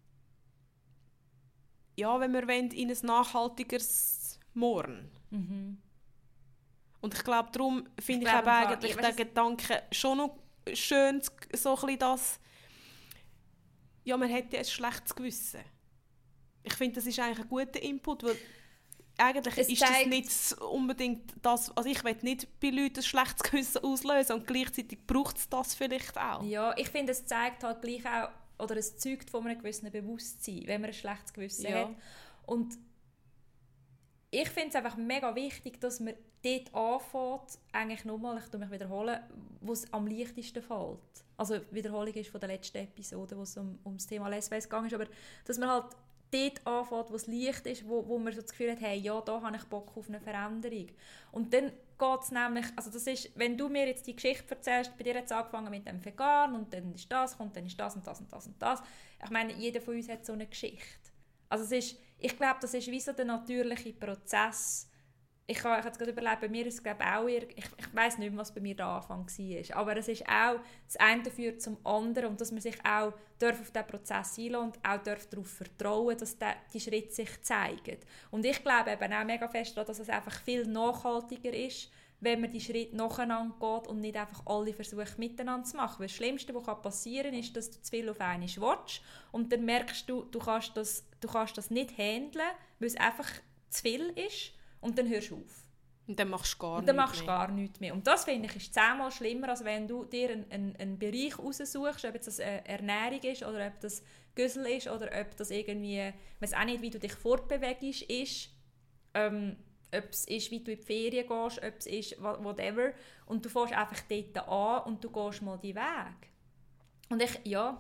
ja, wenn wir wollen, in ein nachhaltigeres Morgen. Mhm. Und ich glaube, darum finde ich, ich glaub, eigentlich ich den Gedanken schon noch schön, so ein bisschen das, ja, man hätte ein schlechtes Gewissen. Ich finde, das ist eigentlich ein guter Input, weil eigentlich es ist das nicht unbedingt das, also ich will nicht bei Leuten ein schlechtes Gewissen auslösen und gleichzeitig braucht es das vielleicht auch. Ja, ich finde, es zeigt halt gleich auch, oder es zeugt von einem gewissen Bewusstsein, wenn man ein schlechtes Gewissen ja. hat. Und ich finde es einfach mega wichtig, dass man dort anfängt, eigentlich nochmal, ich mich wiederholen, wo es am leichtesten fällt. Also Wiederholung ist von der letzten Episode, wo es um, um das Thema Lesben gegangen ist, aber dass man halt dort anfängt, wo es leicht ist, wo, wo man so das Gefühl hat, hey, ja, da habe ich Bock auf eine Veränderung. Und dann geht es nämlich, also das ist, wenn du mir jetzt die Geschichte erzählst, bei dir hat es angefangen mit dem Vegan und dann ist das, kommt dann ist das und das und das und das. Ich meine, jeder von uns hat so eine Geschichte. Also es ist, ich glaube, das ist wie so der natürliche Prozess. Ich habe jetzt gerade überlegt, bei mir ist es glaube ich auch, ich, ich weiss nicht mehr, was bei mir der Anfang war, aber es ist auch, das eine führt zum anderen und dass man sich auch darf auf diesen Prozess einlassen und auch darf darauf vertrauen, dass die, die Schritte sich zeigen. Und ich glaube eben auch mega fest daran, dass es einfach viel nachhaltiger ist, wenn man die Schritte nacheinander geht und nicht einfach alle versucht miteinander zu machen. Weil das Schlimmste, was passieren kann, ist, dass du zu viel auf einmal willst und dann merkst du, du kannst das, du kannst das nicht handeln, weil es einfach zu viel ist und dann hörst du auf. Und dann machst du gar, und dann nichts, machst du mehr. gar nichts mehr. Und das, finde ich, ist zehnmal schlimmer, als wenn du dir einen, einen, einen Bereich raussuchst, ob das Ernährung ist oder ob das Güssel ist oder ob das irgendwie, ich weiss auch nicht, wie du dich fortbewegst, ist, ähm, ob es ist, wie du in die Ferien gehst, ob es ist, whatever. Und du fährst einfach dort an und du gehst mal die Weg. Und ich, ja...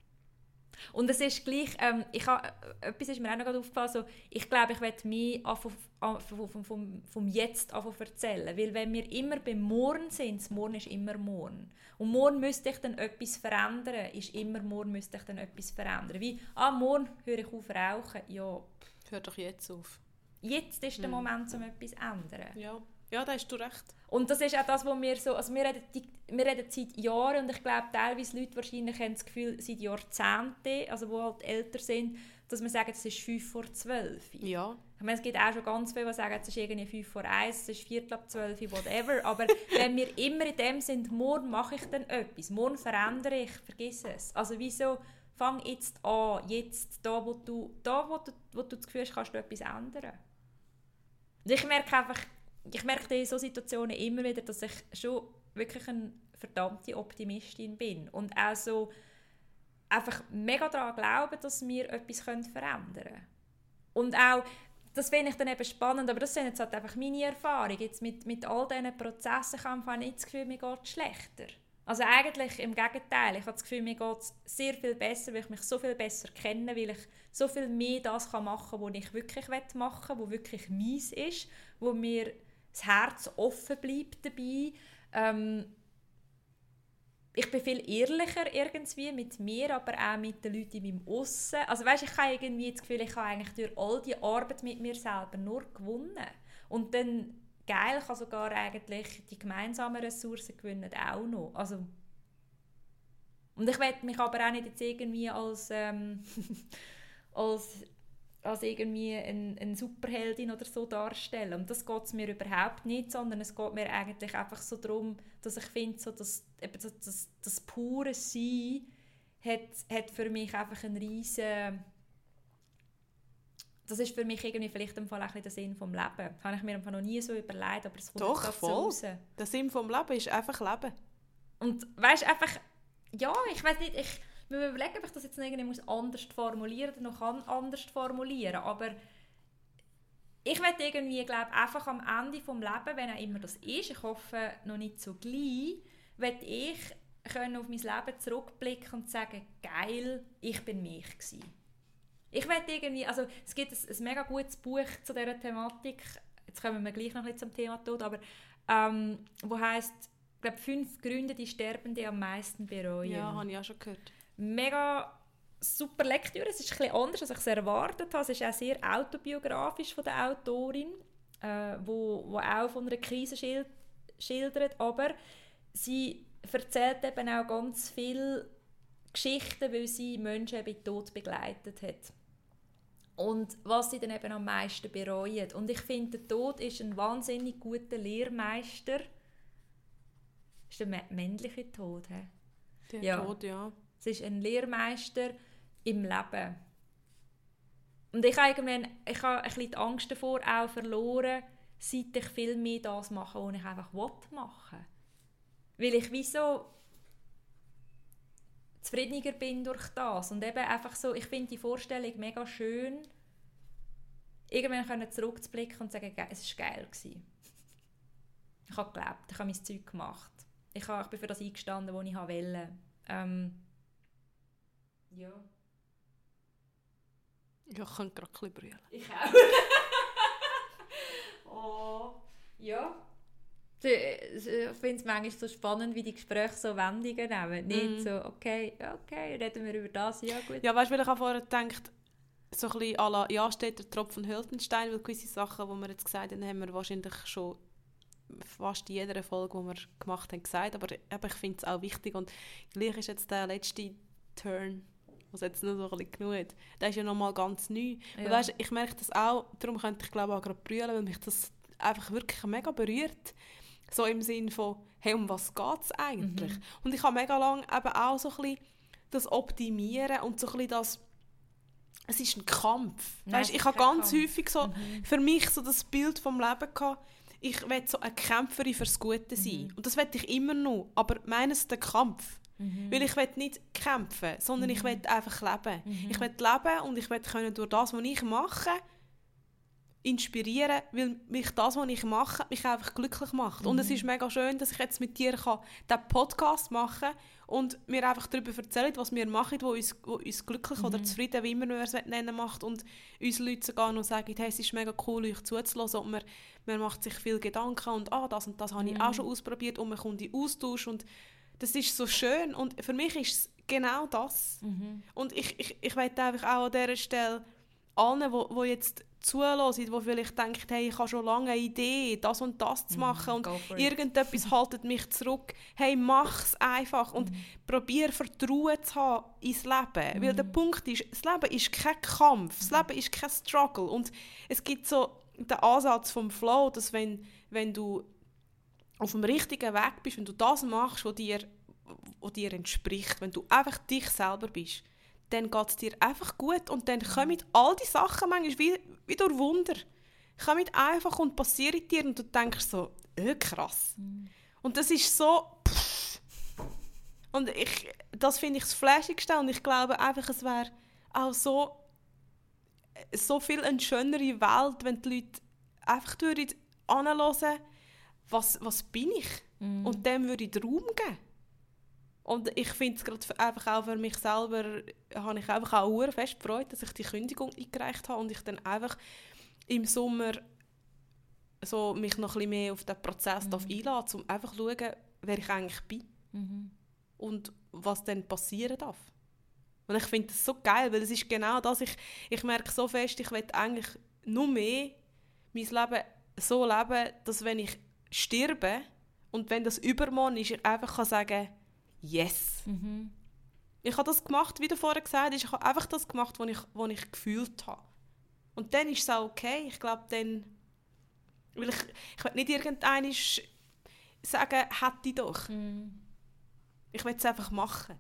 Und es ist gleich, ähm, ich ha, etwas ist mir auch noch gerade aufgefallen, so, ich glaube, ich werde mehr vom, vom, vom, vom Jetzt anfangen erzählen, weil wenn wir immer beim Morgen sind, das Morgen ist immer morgen. Und morgen müsste ich dann etwas verändern, ist immer morgen müsste ich dann etwas verändern. Wie, ah, morgen höre ich auf rauchen, ja. Hör doch jetzt auf. Jetzt ist der hm. Moment, um etwas zu ändern. Ja. Ja, da hast du recht. Und das ist auch das, was wir so, also wir reden, die, wir reden seit Jahren und ich glaube, teilweise Leute wahrscheinlich haben das Gefühl, seit Jahrzehnten, also die halt älter sind, dass wir sagen, es ist fünf vor zwölf. Ja. Ich meine, es gibt auch schon ganz viele, die sagen, es ist irgendwie fünf vor eins, es ist viertel ab zwölf, whatever. Aber wenn wir immer in dem sind, morgen mache ich dann etwas, morgen verändere ich, vergiss es. Also wieso, fang jetzt an, jetzt, da wo du, da, wo du, wo du das Gefühl hast, kannst du etwas ändern. Und ich merke einfach, Ich merke in solchen Situationen immer wieder, dass ich schon wirklich eine verdammte Optimistin bin und auch so einfach mega daran glaube, dass wir etwas verändern können. Und auch, das finde ich dann eben spannend, aber das sind jetzt halt einfach meine Erfahrungen. Jetzt mit, mit all diesen Prozessen habe ich nicht das Gefühl, mir geht es schlechter. Also eigentlich im Gegenteil, ich habe das Gefühl, mir geht es sehr viel besser, weil ich mich so viel besser kenne, weil ich so viel mehr das machen kann, was ich wirklich machen will, was wirklich meins ist, wo mir das Herz offen bleibt dabei. Ähm, ich bin viel ehrlicher irgendwie mit mir, aber auch mit den Leuten in meinem Aussen. Also weißt, ich habe irgendwie das Gefühl, ich habe eigentlich durch all die Arbeit mit mir selber nur gewonnen. Und dann, geil, ich kann sogar eigentlich die gemeinsamen Ressourcen gewinnen auch noch. Also, und ich will mich aber auch nicht jetzt irgendwie als, ähm, als als irgendwie eine, eine Superheldin oder so darstellen. Und das geht es mir überhaupt nicht, sondern es geht mir eigentlich einfach so darum, dass ich finde, so dass, das, das, das pure Sein hat, hat für mich einfach einen riesen... Das ist für mich irgendwie vielleicht im Fall auch ein der Sinn vom Leben. Das habe ich mir einfach noch nie so überlegt, aber es kommt Doch, jetzt voll. so raus. Der Sinn vom Leben ist einfach Leben. Und weißt einfach, ja, ich weiß nicht, ich... Ich muss überlegen, ob ich das jetzt irgendwie anders formulieren oder noch anders formulieren, aber ich möchte irgendwie, glaube einfach am Ende des Lebens, wenn auch immer das ist, ich hoffe noch nicht so gleich, möchte ich können auf mein Leben zurückblicken und sagen, geil, ich bin mich gewesen. Ich möchte irgendwie, also es gibt ein, ein mega gutes Buch zu dieser Thematik, jetzt kommen wir gleich noch ein bisschen zum Thema Tod, aber ähm, wo heisst, ich glaube, fünf Gründe, die Sterbende am meisten bereuen. Ja, habe ich auch schon gehört. Mega super Lektüre. Es ist ein bisschen anders, als ich es erwartet habe. Es ist auch sehr autobiografisch von der Autorin, äh, wo, wo auch von einer Krise schild, schildert. Aber sie erzählt eben auch ganz viele Geschichten, weil sie Menschen eben in den Tod begleitet hat. Und was sie dann eben am meisten bereuen. Und ich finde, der Tod ist ein wahnsinnig guter Lehrmeister. Das ist der männliche Tod. He? Der ja. Tod, ja. Es ist ein Lehrmeister im Leben. Und ich habe, irgendwann, ich habe ein bisschen die Angst davor auch verloren, seit ich viel mehr das mache, was ich einfach machen will. Weil ich wie so zufriedeniger bin durch das. Und eben einfach so, ich finde die Vorstellung mega schön. irgendwann können zurückzublicken und sagen, es war geil gewesen. Ich habe gelebt, ich habe mein Zeug gemacht. Ich, habe, ich bin für das eingestanden, was ich wollte. Ähm, ja. Ja, ich könnte gerade ein bisschen brüllen. Ich auch. Oh, ja. Ich finde es manchmal so spannend, wie die Gespräche so Wendungen nehmen. Nicht mm. so, okay, okay, reden wir über das, ja gut. Ja, weißt du, weil ich auch vorher gedacht, so ein bisschen à la, ja, steht der Tropfen Höllenstein, weil gewisse Sachen, die wir jetzt gesagt haben, haben wir wahrscheinlich schon fast in jeder Folge, die wir gemacht haben, gesagt. Aber, aber ich finde es auch wichtig. Und gleich ist jetzt der letzte Turn, was jetzt nur so ein bisschen genug hat, der ist ja nochmal ganz neu. Ja. Und weißt, ich merke das auch, darum könnte ich glaube auch gerade brüllen, weil mich das einfach wirklich mega berührt. So im Sinn von, hey, um was geht es eigentlich? Mhm. Und ich habe mega lange eben auch so ein bisschen das Optimieren und so ein bisschen das, es ist ein Kampf. Nein, weißt, ich habe ganz Kampf. häufig so mhm. für mich so das Bild vom Leben gehabt, ich will so eine Kämpferin fürs Gute sein. Mhm. Und das will ich immer noch. Aber meines der Kampf. Mhm. Weil ich will nicht kämpfen, sondern mhm. ich will einfach leben. Mhm. Ich will leben und ich will können durch das, was ich mache, inspirieren, weil mich das, was ich mache, mich einfach glücklich macht. Mhm. Und es ist mega schön, dass ich jetzt mit dir kann, diesen Podcast machen kann und mir einfach darüber erzählen, was wir machen, was uns, wo uns glücklich mhm. oder zufrieden, wie immer wir es nennen, macht und uns Leute sogar noch sagen, hey, es ist mega cool, euch zuzuhören und man, man macht sich viel Gedanken und ah, das und das habe ich mhm. auch schon ausprobiert und man kommt in Austausch und das ist so schön und für mich ist es genau das. Mhm. Und ich, ich, ich möchte einfach auch an dieser Stelle allen, die jetzt zuhören, die vielleicht denken, hey, ich habe schon lange eine Idee, das und das zu machen mm, und irgendetwas haltet mich zurück. Hey, mach es einfach und mm. probier Vertrauen zu haben ins Leben. Mm. Weil der Punkt ist, das Leben ist kein Kampf, das Leben ist kein Struggle. Und es gibt so den Ansatz vom Flow, dass wenn, wenn du auf dem richtigen Weg bist, wenn du das machst, was dir, was dir entspricht, wenn du einfach dich selber bist, dann geht es dir einfach gut und dann kommen all die Sachen manchmal wie, wie durch Wunder. Kommen einfach und passieren dir und du denkst so, äh, krass. Mm. Und das ist so... Pff. Und ich, das finde ich das Flashigste und ich glaube einfach, es wäre auch so, so viel eine schönere Welt, wenn die Leute einfach anhören, was, was bin ich? Mm. Und dem würde ich den Raum geben. Und ich finde es gerade einfach auch für mich selber, habe ich einfach auch sehr fest gefreut, dass ich die Kündigung eingereicht habe und ich dann einfach im Sommer so mich noch ein bisschen mehr auf den Prozess mhm. einlasse, um einfach zu schauen, wer ich eigentlich bin mhm. und was dann passieren darf. Und ich finde das so geil, weil es ist genau das, ich, ich merke so fest, ich will eigentlich nur mehr mein Leben so leben, dass wenn ich sterbe und wenn das übermorgen ist, ich einfach kann sagen, yes. Mhm. Ich habe das gemacht, wie du vorher gesagt hast, ich habe einfach das gemacht, was ich, was ich gefühlt habe. Und dann ist es auch okay. Ich glaube, dann... Weil ich, ich will nicht irgendeiner sagen, hätte ich doch. Mhm. Ich will es einfach machen.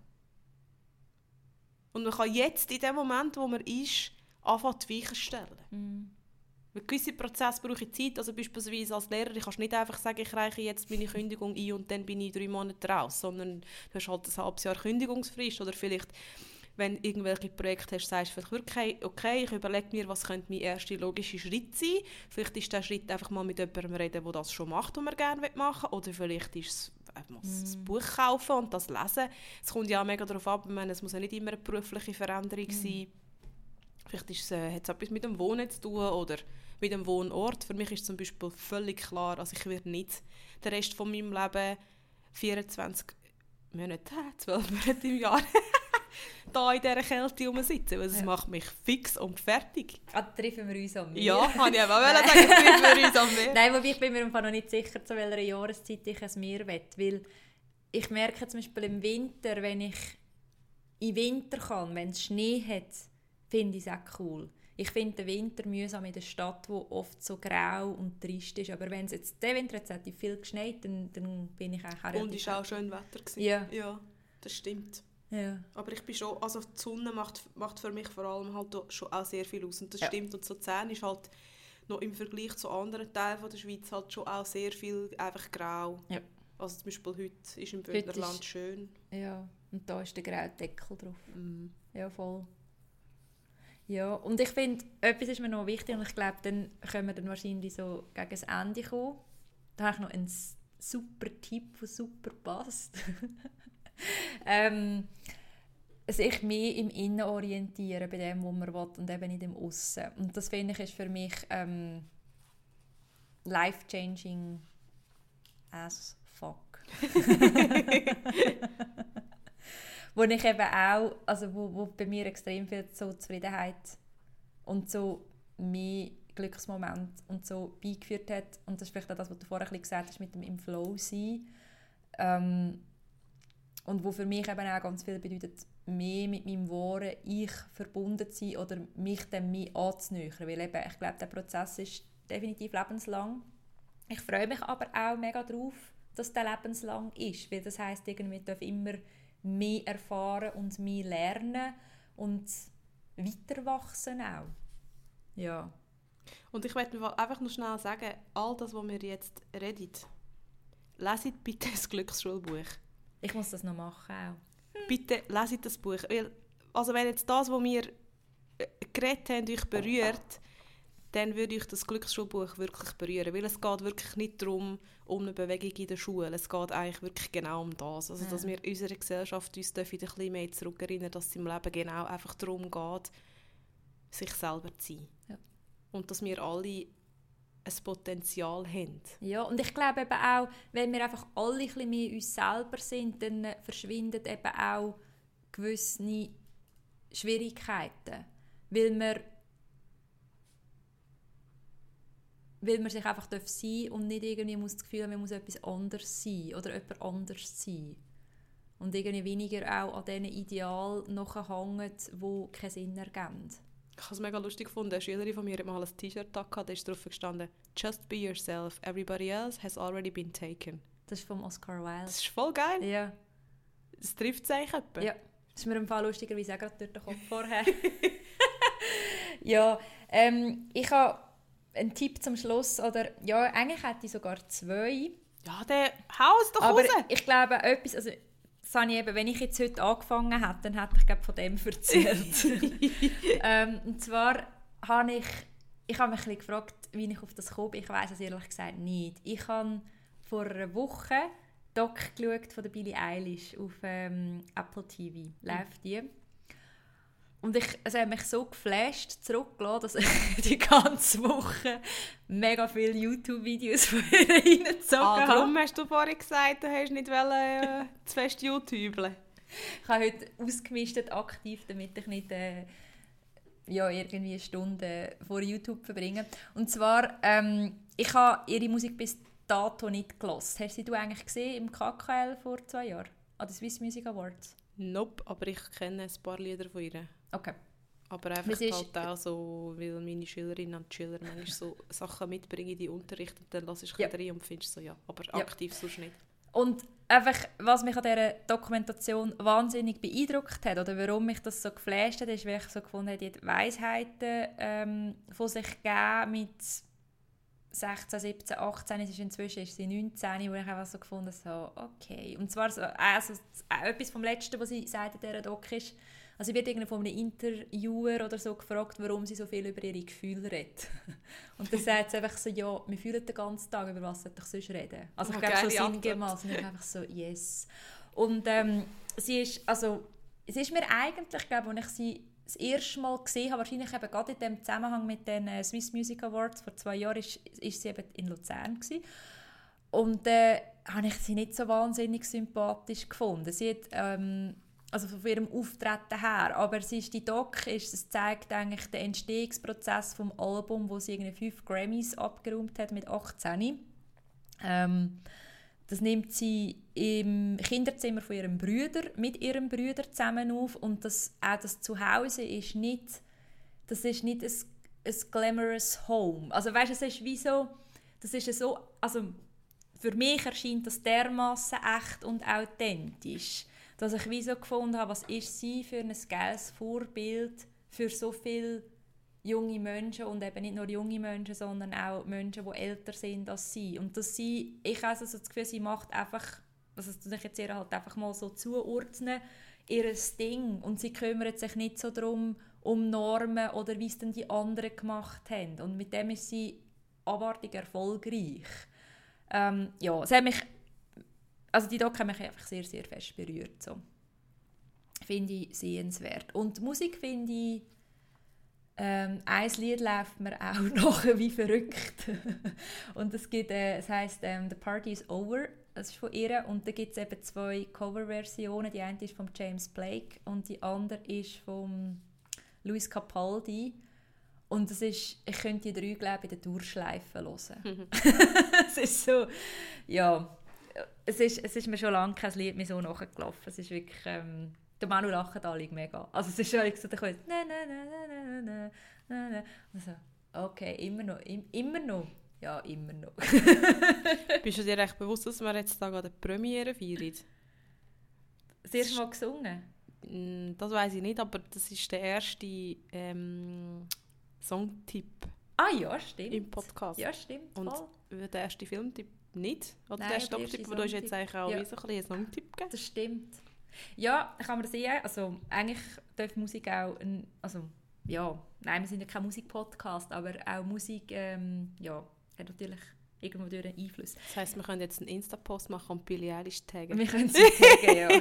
Und man kann jetzt, in dem Moment, wo man ist, anfangen die Weichen stellen. Mhm. Weil gewisse Prozesse brauchen Zeit. Also beispielsweise als Lehrer, ich kann nicht einfach sagen, ich reiche jetzt meine Kündigung ein und dann bin ich drei Monate raus, sondern du hast halt ein halbes Jahr Kündigungsfrist oder vielleicht, wenn du irgendwelche Projekte hast, sagst du vielleicht wirklich, okay, ich überlege mir, was könnte mein erster logischer Schritt sein. Vielleicht ist der Schritt einfach mal mit jemandem reden, der das schon macht, was man gerne machen will. Oder vielleicht ist es, man muss mm. ein Buch kaufen und das lesen. Es kommt ja auch mega darauf ab, ich meine, es muss ja nicht immer eine berufliche Veränderung mm. sein. Vielleicht ist es, äh, hat es etwas mit dem Wohnen zu tun oder mit dem Wohnort. Für mich ist zum Beispiel völlig klar, also ich werde nicht den Rest von meinem Leben vierundzwanzig Monate, zwölf Monate im Jahr da in dieser Kälte rumsitzen, weil das ja. macht mich fix und fertig. Ah, treffen wir uns am Meer? Ja, kann ich auch sagen, treffen wir uns am Meer. Nein, wobei ich bin mir noch nicht sicher, zu welcher Jahreszeit ich ans Meer will, weil ich merke zum Beispiel im Winter, wenn ich im Winter kann, wenn es Schnee hat, finde ich es auch cool. Ich finde den Winter mühsam in der Stadt, wo oft so grau und trist ist. Aber wenn es jetzt diesen Winter jetzt hätte viel geschneit, dann, dann bin ich eigentlich auch und es war auch schön Wetter gewesen. Ja. Ja, das stimmt. Ja. Aber ich bin schon, also die Sonne macht, macht für mich vor allem halt schon auch sehr viel aus. Und das ja. stimmt. Und Luzern ist halt noch im Vergleich zu anderen Teilen von der Schweiz halt schon auch sehr viel einfach grau. Ja. Also zum Beispiel heute ist im Bündnerland schön. Ja, und da ist der graue Deckel drauf. Mhm. Ja, voll. Ja, und ich finde, etwas ist mir noch wichtig und ich glaube, dann können wir dann wahrscheinlich so gegen das Ende kommen. Da habe ich noch einen super Tipp, der super passt. ähm, sich mehr im Innen orientieren bei dem, was man will und eben nicht im Aussen. Und das finde ich ist für mich ähm, life-changing as fuck. Wo ich eben auch, also wo, wo bei mir extrem viel so Zufriedenheit und so mehr Glücksmoment und so beigeführt hat. Und das ist vielleicht auch das, was du vorher ein bisschen gesagt hast, mit dem im Flow sein. Ähm, und wo für mich eben auch ganz viel bedeutet, mehr mit meinem wahren Ich verbunden zu sein oder mich dann mehr anzunähern. Weil eben, ich glaube, der Prozess ist definitiv lebenslang. Ich freue mich aber auch mega darauf, dass der lebenslang ist. Weil das heisst, irgendwie darf immer mehr erfahren und mehr lernen und weiter wachsen auch. Ja. Und ich möchte einfach nur schnell sagen, all das, was wir jetzt reden, leset bitte das Glücksschulbuch. Ich muss das noch machen auch. Bitte leset das Buch. Also wenn jetzt das, was wir geredet haben, euch berührt, dann würde ich das Glücksschulbuch wirklich berühren. Weil es geht wirklich nicht darum, um eine Bewegung in der Schule. Es geht eigentlich wirklich genau um das. Also, dass wir unserer Gesellschaft uns ein bisschen mehr zurückerinnern, dass es im Leben genau einfach darum geht, sich selber zu sein. Ja. Und dass wir alle ein Potenzial haben. Ja, und ich glaube eben auch, wenn wir einfach alle ein bisschen mehr uns selber sind, dann verschwinden eben auch gewisse Schwierigkeiten. Weil man weil man sich einfach sein darf und nicht irgendwie muss das Gefühl haben, man muss etwas anderes sein oder jemand anders sein. Und irgendwie weniger auch an diesen Idealen nachhängen, die keinen Sinn ergeben. Ich habe es mega lustig gefunden. Eine Schülerin von mir hat mal ein T-Shirt gehabt, da ist drauf gestanden: «Just be yourself, everybody else has already been taken.» Das ist vom Oscar Wilde. Das ist voll geil. Ja. Das trifft es eigentlich etwa. Ja, das ist mir im Fall lustigerweise auch gerade durch den Kopf vorher. Ja, ähm, ich habe einen Tipp zum Schluss, oder ja, eigentlich hätte ich sogar zwei. Ja, der Haus doch aber raus! Ich glaube, etwas, also, das habe ich eben, wenn ich jetzt heute angefangen hätte, dann hätte ich glaube, von dem erzählt. ähm, und zwar habe ich, ich habe mich ein bisschen gefragt, wie ich auf das komme. Ich weiss es ehrlich gesagt nicht. Ich habe vor einer Woche Doc geschaut von der Billie Eilish auf ähm, Apple T V. Läuft die. Und ich, es hat mich so geflasht zurückgelassen, dass ich die ganze Woche mega viele YouTube-Videos von ihr reingezogen ah, habe. Darum hast du vorhin gesagt, du hast nicht wollen, äh, zu fest YouTubeln. Ich habe heute ausgemistet aktiv, damit ich nicht äh, ja, irgendwie eine Stunde vor YouTube verbringe. Und zwar, ähm, ich habe ihre Musik bis dato nicht gehört. Hast du sie eigentlich gesehen im K K L vor zwei Jahren? An den Swiss Music Awards? Nope, aber ich kenne ein paar Lieder von ihr. Okay. Aber einfach ist halt auch so, weil meine Schülerinnen und Schüler manchmal so Sachen mitbringen in die Unterricht und dann lasse ich ja. rein und findest so, ja, aber ja. aktiv sonst nicht. Und einfach, was mich an dieser Dokumentation wahnsinnig beeindruckt hat oder warum mich das so geflasht hat, ist, weil ich so gefunden habe, die hat Weisheiten ähm, von sich gegeben mit sechzehn, siebzehn, achtzehn, es ist inzwischen ist sie neunzehn, wo ich einfach so gefunden habe, so, okay. Und zwar so, also, etwas vom Letzten, was sie sagt in dieser Doc ist, also sie wird irgendwie von einem Interviewer oder so gefragt, warum sie so viel über ihre Gefühle redet. Und dann sagt sie einfach so, ja, wir fühlen den ganzen Tag, über was sollte ich sonst reden? Also ich oh, glaube, so sinngemäß. Und ich einfach so, yes. Und ähm, sie ist, also, es ist mir eigentlich, glaube ich, als ich sie das erste Mal gesehen habe, wahrscheinlich eben gerade in dem Zusammenhang mit den äh, Swiss Music Awards, vor zwei Jahren, ist, ist sie eben in Luzern gewesen. Und äh, habe ich sie nicht so wahnsinnig sympathisch gefunden. Sie hat, ähm, also von ihrem Auftreten her, aber sie ist, die Doc ist, es zeigt eigentlich den Entstehungsprozess vom Album, wo sie irgendwie fünf Grammys abgeräumt hat mit achtzehn. Ähm, das nimmt sie im Kinderzimmer von ihrem Bruder, mit ihrem Bruder zusammen auf, und das, auch das Zuhause ist nicht, das ist nicht ein, ein glamorous Home. Also weißt, es ist wie so, das ist so, also für mich erscheint das dermaßen echt und authentisch, dass ich wie so gefunden habe, was ist sie für ein geiles Vorbild für so viele junge Menschen, und eben nicht nur junge Menschen, sondern auch Menschen, die älter sind als sie. Und dass sie, ich habe also das Gefühl, sie macht einfach, also das ich jetzt ihr halt einfach mal so zuordnen, ihr Ding und sie kümmern sich nicht so darum, um Normen oder wie es denn die anderen gemacht haben. Und mit dem ist sie abartig erfolgreich. Ähm, ja, sie hat mich, also die Doku hat mich einfach sehr, sehr fest berührt. So. Finde ich sehenswert. Und die Musik finde ich, ähm, ein Lied läuft mir auch nachher wie verrückt. Und es gibt, äh, es heisst ähm, «The Party is Over». Das ist von ihr. Und da gibt es eben zwei Coverversionen. Die eine ist von James Blake und die andere ist von Luis Capaldi. Und das ist, ich könnte die drei, glaube ich, in der Durchschleife hören. Mhm. Es ist so, ja, es ist, es ist mir schon lange kein Lied mehr so nachgelaufen. Es ist wirklich, ähm, der Manu lacht alle mega. Also es ist schon so, der kommt, na na na na na na na. Also, okay, immer noch, im, immer noch. Ja, immer noch. Bist du dir echt bewusst, dass wir jetzt da gerade eine Premiere feiern? Das erste Mal gesungen? Das weiss ich nicht, aber das ist der erste ähm, Songtipp. Ah ja, stimmt. Im Podcast. Ja, stimmt. Und voll. Der erste Filmtipp nicht? Oder Nein, der erste Songtipp, wo du jetzt eigentlich auch ja. so ein bisschen einen Songtipp gegeben? Das stimmt. Ja, kann man sehen. Also eigentlich darf Musik auch, ein, also ja, nein, wir sind ja kein Musikpodcast, aber auch Musik, ähm, ja, hat natürlich irgendwo durch einen Einfluss. Das heisst, wir können jetzt einen Insta-Post machen und Billie Eilish taggen. Wir können sie taggen, ja.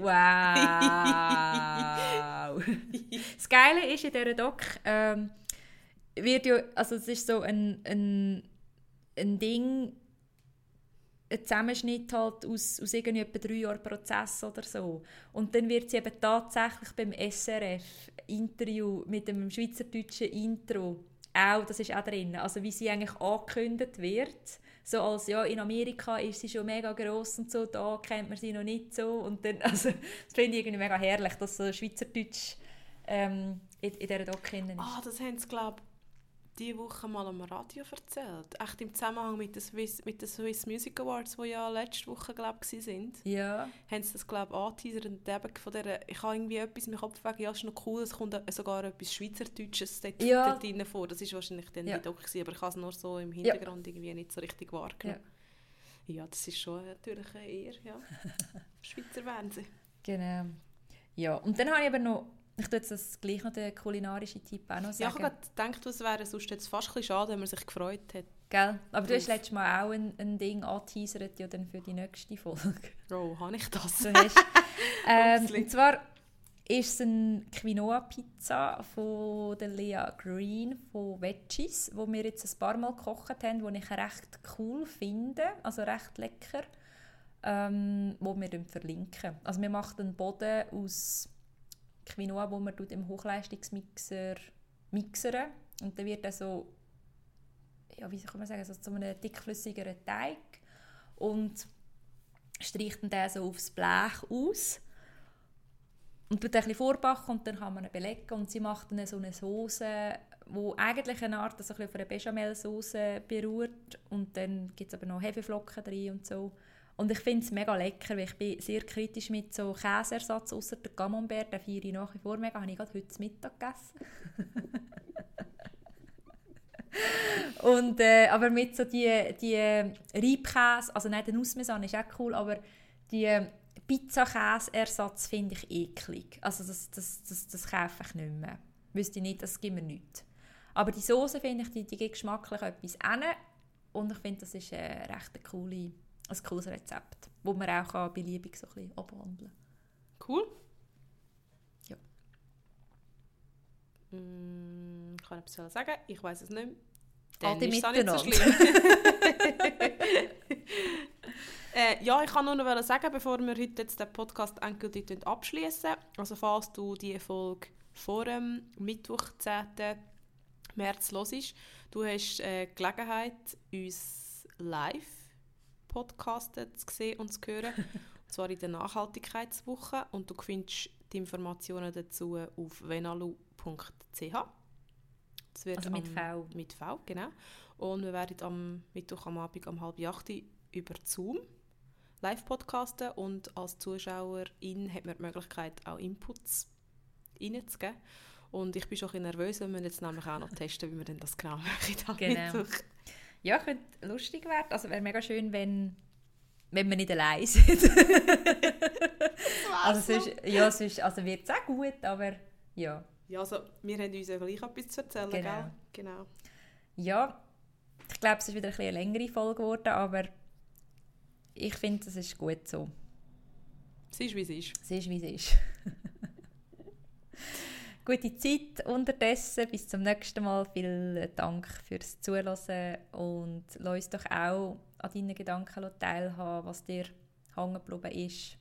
Wow! Das Geile ist in dieser Doc, ähm, wird ja, also es ist so ein, ein, ein Ding, ein Zusammenschnitt halt aus, aus irgendwie etwa drei Jahren Prozess oder so. Und dann wird sie eben tatsächlich beim S R F Interview mit dem schweizerdeutschen Intro auch, das ist auch drin, also wie sie eigentlich angekündigt wird, so als ja, in Amerika ist sie schon mega gross und so, da kennt man sie noch nicht so und dann, also das finde ich irgendwie mega herrlich, dass so Schweizerdeutsch ähm, in, in dieser Doc drin ist. Ah, das haben sie, glaube ich, diese Woche mal am Radio erzählt. Echt im Zusammenhang mit den Swiss, mit den Swiss Music Awards, die ja letzte Woche, glaube ich, waren. Ja. Haben sie das, glaube ich, angeteasert. Und eben von der, ich habe irgendwie etwas in meinem Kopf wegen, ja, ist noch cool, es kommt sogar etwas Schweizerdeutsches dort, ja. dort drin vor. Das war wahrscheinlich dann ja. die Doku, aber ich habe es nur so im Hintergrund ja. irgendwie nicht so richtig wahrgenommen. Ja. ja, das ist schon natürlich eine Ehre, ja. Schweizer Fernsehen. Genau. Ja, und dann habe ich aber noch, ich tue jetzt das gleich noch den kulinarischen Tipp auch noch sagen. Ja, ich habe gedacht, es wäre sonst jetzt fast ein bisschen schade, wenn man sich gefreut hat. Gell? Aber du hast letztes Mal auch ein, ein Ding angeteasert, ja, dann für die nächste Folge. Oh, habe ich das? Du hast, ähm, und zwar ist es eine Quinoa-Pizza von der Lea Green von Veggies, die wir jetzt ein paar Mal gekocht haben, die ich recht cool finde, also recht lecker, ähm, wo wir dann verlinken. Also wir machen einen Boden aus Quinoa, wo man im Hochleistungsmixer mixern und dann wird er so, ja, wie kann man sagen, so zu einem dickflüssigeren Teig und streicht dann so aufs Blech aus und tut ein bisschen vorbacken und dann kann man ihn belegen und sie macht dann so eine Soße, die eigentlich eine Art so ein bisschen auf einer Bechamel-Sauce beruht und dann gibt es aber noch Hefeflocken drin und so. Und ich finde es mega lecker, weil ich bin sehr kritisch mit so Käseersatz, ausser der Camembert, den feiere ich nach wie vor mega, habe ich gerade heute Mittag gegessen. und, äh, aber mit so die, die Reibkäse, also nicht der Nussmesan ist auch cool, aber die Pizza-Käseersatz finde ich eklig. Also das, das, das, das kaufe ich nicht mehr. Wüsste ich nicht, das gibt mir nichts. Aber die Soße finde ich, die, die gibt geschmacklich etwas hin und ich finde, das ist äh, recht eine coole ein cooles Rezept, das man auch beliebig so ein bisschen abwandeln kann. Cool. Ja. Mm, ich kann etwas sagen, ich weiss es nicht mehr. Dann ist es auch nicht so schlimm. äh, ja, ich kann nur noch sagen, bevor wir heute jetzt den Podcast endgültig abschließen. Also falls du die Folge vor dem Mittwoch, zehnten März hörst, du hast äh, Gelegenheit, uns live Podcasten zu sehen und zu hören, und zwar in der Nachhaltigkeitswoche und du findest die Informationen dazu auf venalu punkt c h. Das wird also mit am, V. Mit V, genau. Und wir werden am Mittwoch am Abend um halb acht über Zoom live podcasten und als Zuschauerin hat man die Möglichkeit, auch Inputs reinzugeben. Und ich bin schon ein bisschen nervös, wenn wir jetzt nämlich auch noch testen, wie wir denn das genau machen. Genau. Ja, könnte lustig werden. Also wäre mega schön, wenn, wenn wir nicht allein sind. Das wäre Also, sonst, ja, sonst also wird es auch gut, aber ja. Ja, also wir haben uns ja gleich etwas zu erzählen, Genau. gell? Genau. Ja, ich glaube, es ist wieder ein bisschen eine längere Folge geworden, aber ich finde, es ist gut so. Es ist, wie es ist. Es ist, wie es ist. Gute Zeit unterdessen. Bis zum nächsten Mal. Vielen Dank fürs Zuhören und lass uns doch auch an deinen Gedanken teilhaben, was dir hängen geblieben ist,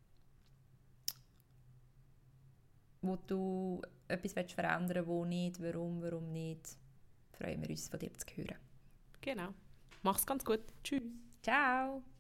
wo du etwas verändern willst, wo nicht, warum, warum nicht. Freuen wir uns, von dir zu hören. Genau. Mach's ganz gut. Tschüss. Ciao!